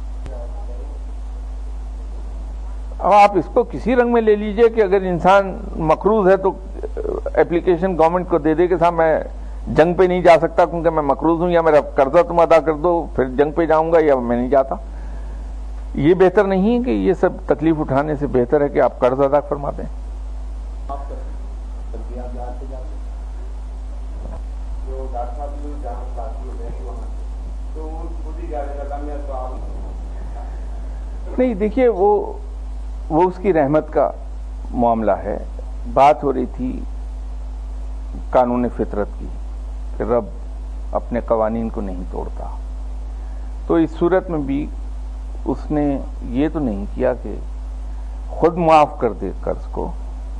اب آپ اس کو کسی رنگ میں لے لیجئے کہ اگر انسان مقروض ہے تو اپلیکیشن گورنمنٹ کو دے دے کہ صاحب میں جنگ پہ نہیں جا سکتا کیونکہ میں مقروض ہوں، یا میرا قرضہ تم ادا کر دو پھر جنگ پہ جاؤں گا، یا میں نہیں جاتا۔ یہ بہتر نہیں ہے کہ یہ سب تکلیف اٹھانے سے بہتر ہے کہ آپ قرض ادا فرما دیں۔ نہیں، دیکھیے وہ وہ اس کی رحمت کا معاملہ ہے۔ بات ہو رہی تھی قانون فطرت کی کہ رب اپنے قوانین کو نہیں توڑتا، تو اس صورت میں بھی اس نے یہ تو نہیں کیا کہ خود معاف کر دے قرض کو،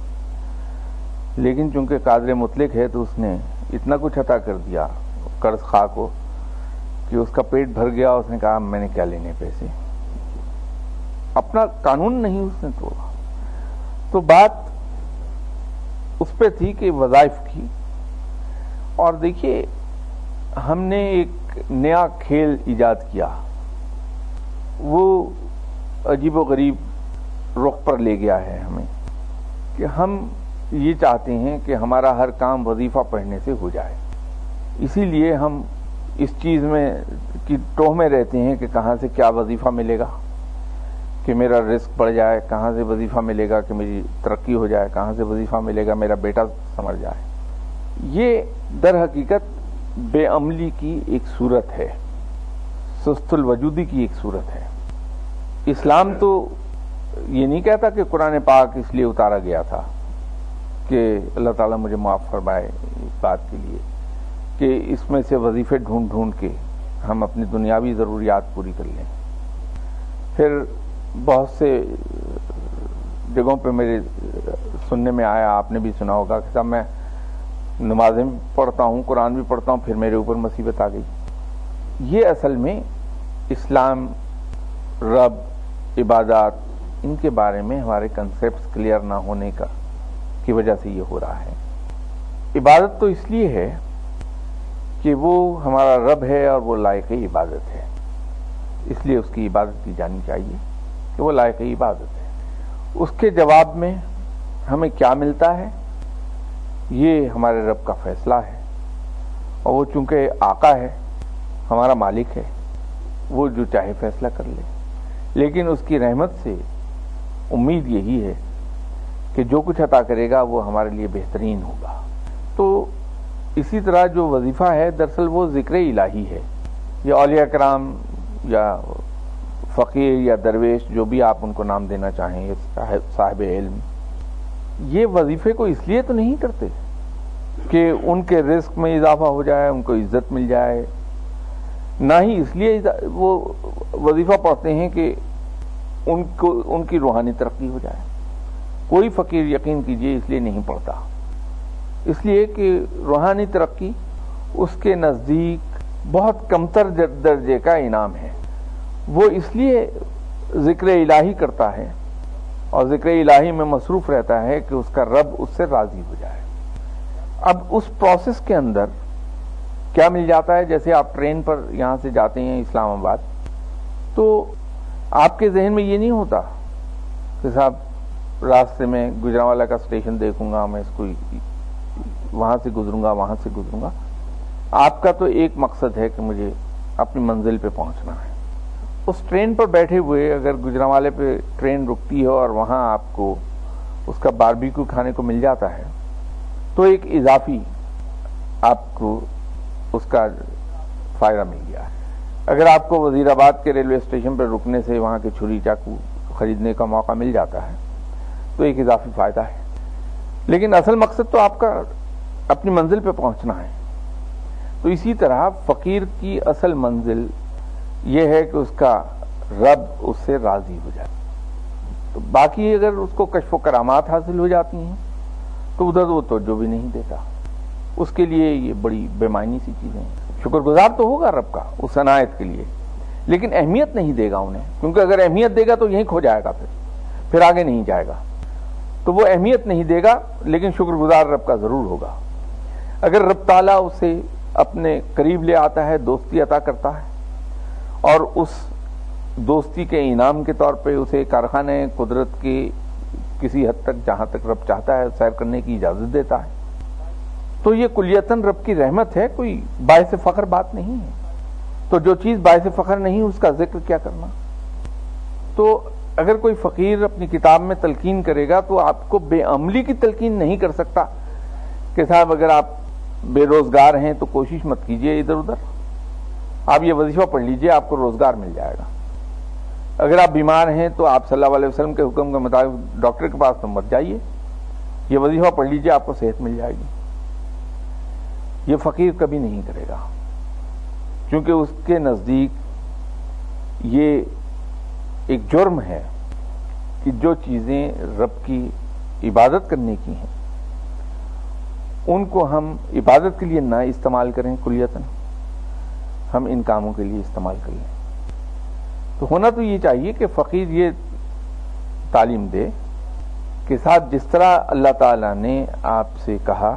لیکن چونکہ قادر مطلق ہے تو اس نے اتنا کچھ عطا کر دیا قرض خواہ کو کہ اس کا پیٹ بھر گیا، اس نے کہا میں نے کیا لینے پیسے، اپنا قانون نہیں اس نے توڑا۔ تو بات اس پہ تھی کہ وظائف کی، اور دیکھیے ہم نے ایک نیا کھیل ایجاد کیا، وہ عجیب و غریب رخ پر لے گیا ہے ہمیں، کہ ہم یہ چاہتے ہیں کہ ہمارا ہر کام وظیفہ پڑھنے سے ہو جائے، اسی لیے ہم اس چیز میں کی ٹوہ میں رہتے ہیں کہ کہاں سے کیا وظیفہ ملے گا کہ میرا رزق بڑھ جائے، کہاں سے وظیفہ ملے گا کہ میری ترقی ہو جائے، کہاں سے وظیفہ ملے گا میرا بیٹا سمجھ جائے۔ یہ در حقیقت بے عملی کی ایک صورت ہے، سست الوجودی کی ایک صورت ہے۔ اسلام تو یہ نہیں کہتا کہ قرآن پاک اس لیے اتارا گیا تھا کہ اللہ تعالیٰ مجھے معاف فرمائے اس بات کے لیے کہ اس میں سے وظیفے ڈھونڈ ڈھونڈ کے ہم اپنی دنیاوی ضروریات پوری کر لیں۔ پھر بہت سے جگہوں پہ میرے سننے میں آیا، آپ نے بھی سنا ہوگا کہ صاحب میں نمازیں بھی پڑھتا ہوں، قرآن بھی پڑھتا ہوں، پھر میرے اوپر مصیبت آ گئی۔ یہ اصل میں اسلام، رب، عبادات، ان کے بارے میں ہمارے کنسیپٹس کلیئر نہ ہونے کا کی وجہ سے یہ ہو رہا ہے۔ عبادت تو اس لیے ہے کہ وہ ہمارا رب ہے اور وہ لائق عبادت ہے، اس لیے اس کی عبادت کی جانی چاہیے کہ وہ لائق عبادت ہے۔ اس کے جواب میں ہمیں کیا ملتا ہے یہ ہمارے رب کا فیصلہ ہے، اور وہ چونکہ آقا ہے، ہمارا مالک ہے، وہ جو چاہے فیصلہ کر لے، لیکن اس کی رحمت سے امید یہی ہے کہ جو کچھ عطا کرے گا وہ ہمارے لیے بہترین ہوگا۔ تو اسی طرح جو وظیفہ ہے دراصل وہ ذکر الہی ہے۔ یہ اولیاء کرام یا فقیر یا درویش جو بھی آپ ان کو نام دینا چاہیں، یہ صاحب علم، یہ وظیفے کو اس لیے تو نہیں کرتے کہ ان کے رزق میں اضافہ ہو جائے، ان کو عزت مل جائے، نہ ہی اس لیے وہ وظیفہ پڑھتے ہیں کہ ان کو ان کی روحانی ترقی ہو جائے۔ کوئی فقیر یقین کیجئے اس لیے نہیں پڑھتا، اس لیے کہ روحانی ترقی اس کے نزدیک بہت کمتر درجے کا انعام ہے۔ وہ اس لیے ذکر الہی کرتا ہے اور ذکر الہی میں مصروف رہتا ہے کہ اس کا رب اس سے راضی ہو جائے۔ اب اس پروسیس کے اندر کیا مل جاتا ہے، جیسے آپ ٹرین پر یہاں سے جاتے ہیں اسلام آباد، تو آپ کے ذہن میں یہ نہیں ہوتا کہ صاحب راستے میں گجرانوالہ کا اسٹیشن دیکھوں گا، میں اس کو وہاں سے گزروں گا وہاں سے گزروں گا۔ آپ کا تو ایک مقصد ہے کہ مجھے اپنی منزل پہ پہنچنا ہے۔ اس ٹرین پر بیٹھے ہوئے اگر گجرانوالے پہ ٹرین رکتی ہے اور وہاں آپ کو اس کا باربیکیو کھانے کو مل جاتا ہے تو ایک اضافی آپ کو اس کا فائدہ مل گیا ہے۔ اگر آپ کو وزیر آباد کے ریلوے اسٹیشن پر رکنے سے وہاں کے چھری چاقو خریدنے کا موقع مل جاتا ہے تو ایک اضافی فائدہ ہے، لیکن اصل مقصد تو آپ کا اپنی منزل پہ پہنچنا ہے۔ تو اسی طرح فقیر کی اصل منزل یہ ہے کہ اس کا رب اس سے راضی ہو جائے۔ تو باقی اگر اس کو کشف و کرامات حاصل ہو جاتی ہیں تو ادھر وہ توجہ بھی نہیں دیتا، اس کے لیے یہ بڑی بے معنی سی چیزیں ہیں۔ شکر گزار تو ہوگا رب کا اس عنایت کے لیے، لیکن اہمیت نہیں دے گا انہیں، کیونکہ اگر اہمیت دے گا تو یہیں کھو جائے گا، پھر پھر آگے نہیں جائے گا۔ تو وہ اہمیت نہیں دے گا، لیکن شکر گزار رب کا ضرور ہوگا۔ اگر رب تعالیٰ اسے اپنے قریب لے آتا ہے، دوستی عطا کرتا ہے، اور اس دوستی کے انعام کے طور پہ اسے کارخانے قدرت کے کسی حد تک جہاں تک رب چاہتا ہے سیر کرنے کی اجازت دیتا ہے، تو یہ کلیتاً رب کی رحمت ہے، کوئی باعث فخر بات نہیں ہے۔ تو جو چیز باعث فخر نہیں اس کا ذکر کیا کرنا۔ تو اگر کوئی فقیر اپنی کتاب میں تلقین کرے گا تو آپ کو بے عملی کی تلقین نہیں کر سکتا کہ صاحب اگر آپ بے روزگار ہیں تو کوشش مت کیجئے ادھر ادھر، آپ یہ وظیفہ پڑھ لیجئے آپ کو روزگار مل جائے گا۔ اگر آپ بیمار ہیں تو آپ صلی اللہ علیہ وسلم کے حکم کے مطابق ڈاکٹر کے پاس تو مت جائیے، یہ وظیفہ پڑھ لیجئے آپ کو صحت مل جائے گی۔ یہ فقیر کبھی نہیں کرے گا، کیونکہ اس کے نزدیک یہ ایک جرم ہے کہ جو چیزیں رب کی عبادت کرنے کی ہیں ان کو ہم عبادت کے لیے نہ استعمال کریں، کلیتاً ہم ان کاموں کے لیے استعمال کر لیں۔ تو ہونا تو یہ چاہیے کہ فقیر یہ تعلیم دے کہ ساتھ جس طرح اللہ تعالیٰ نے آپ سے کہا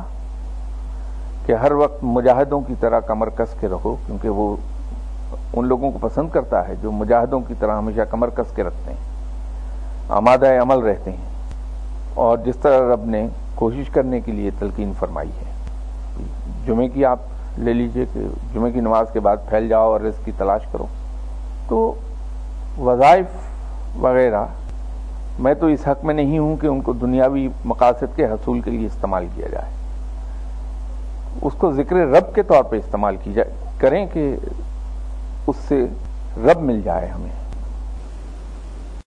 کہ ہر وقت مجاہدوں کی طرح کمر کس کے رہو، کیونکہ وہ ان لوگوں کو پسند کرتا ہے جو مجاہدوں کی طرح ہمیشہ کمر کس کے رکھتے ہیں، آمادہ عمل رہتے ہیں، اور جس طرح رب نے کوشش کرنے کے لیے تلقین فرمائی ہے۔ جمعے کی آپ لے لیجئے کہ جمعے کی نماز کے بعد پھیل جاؤ اور رزق کی تلاش کرو۔ تو وظائف وغیرہ میں تو اس حق میں نہیں ہوں کہ ان کو دنیاوی مقاصد کے حصول کے لیے استعمال کیا جائے، اس کو ذکر رب کے طور پہ استعمال کی جائے کریں کہ اس سے رب مل جائے ہمیں۔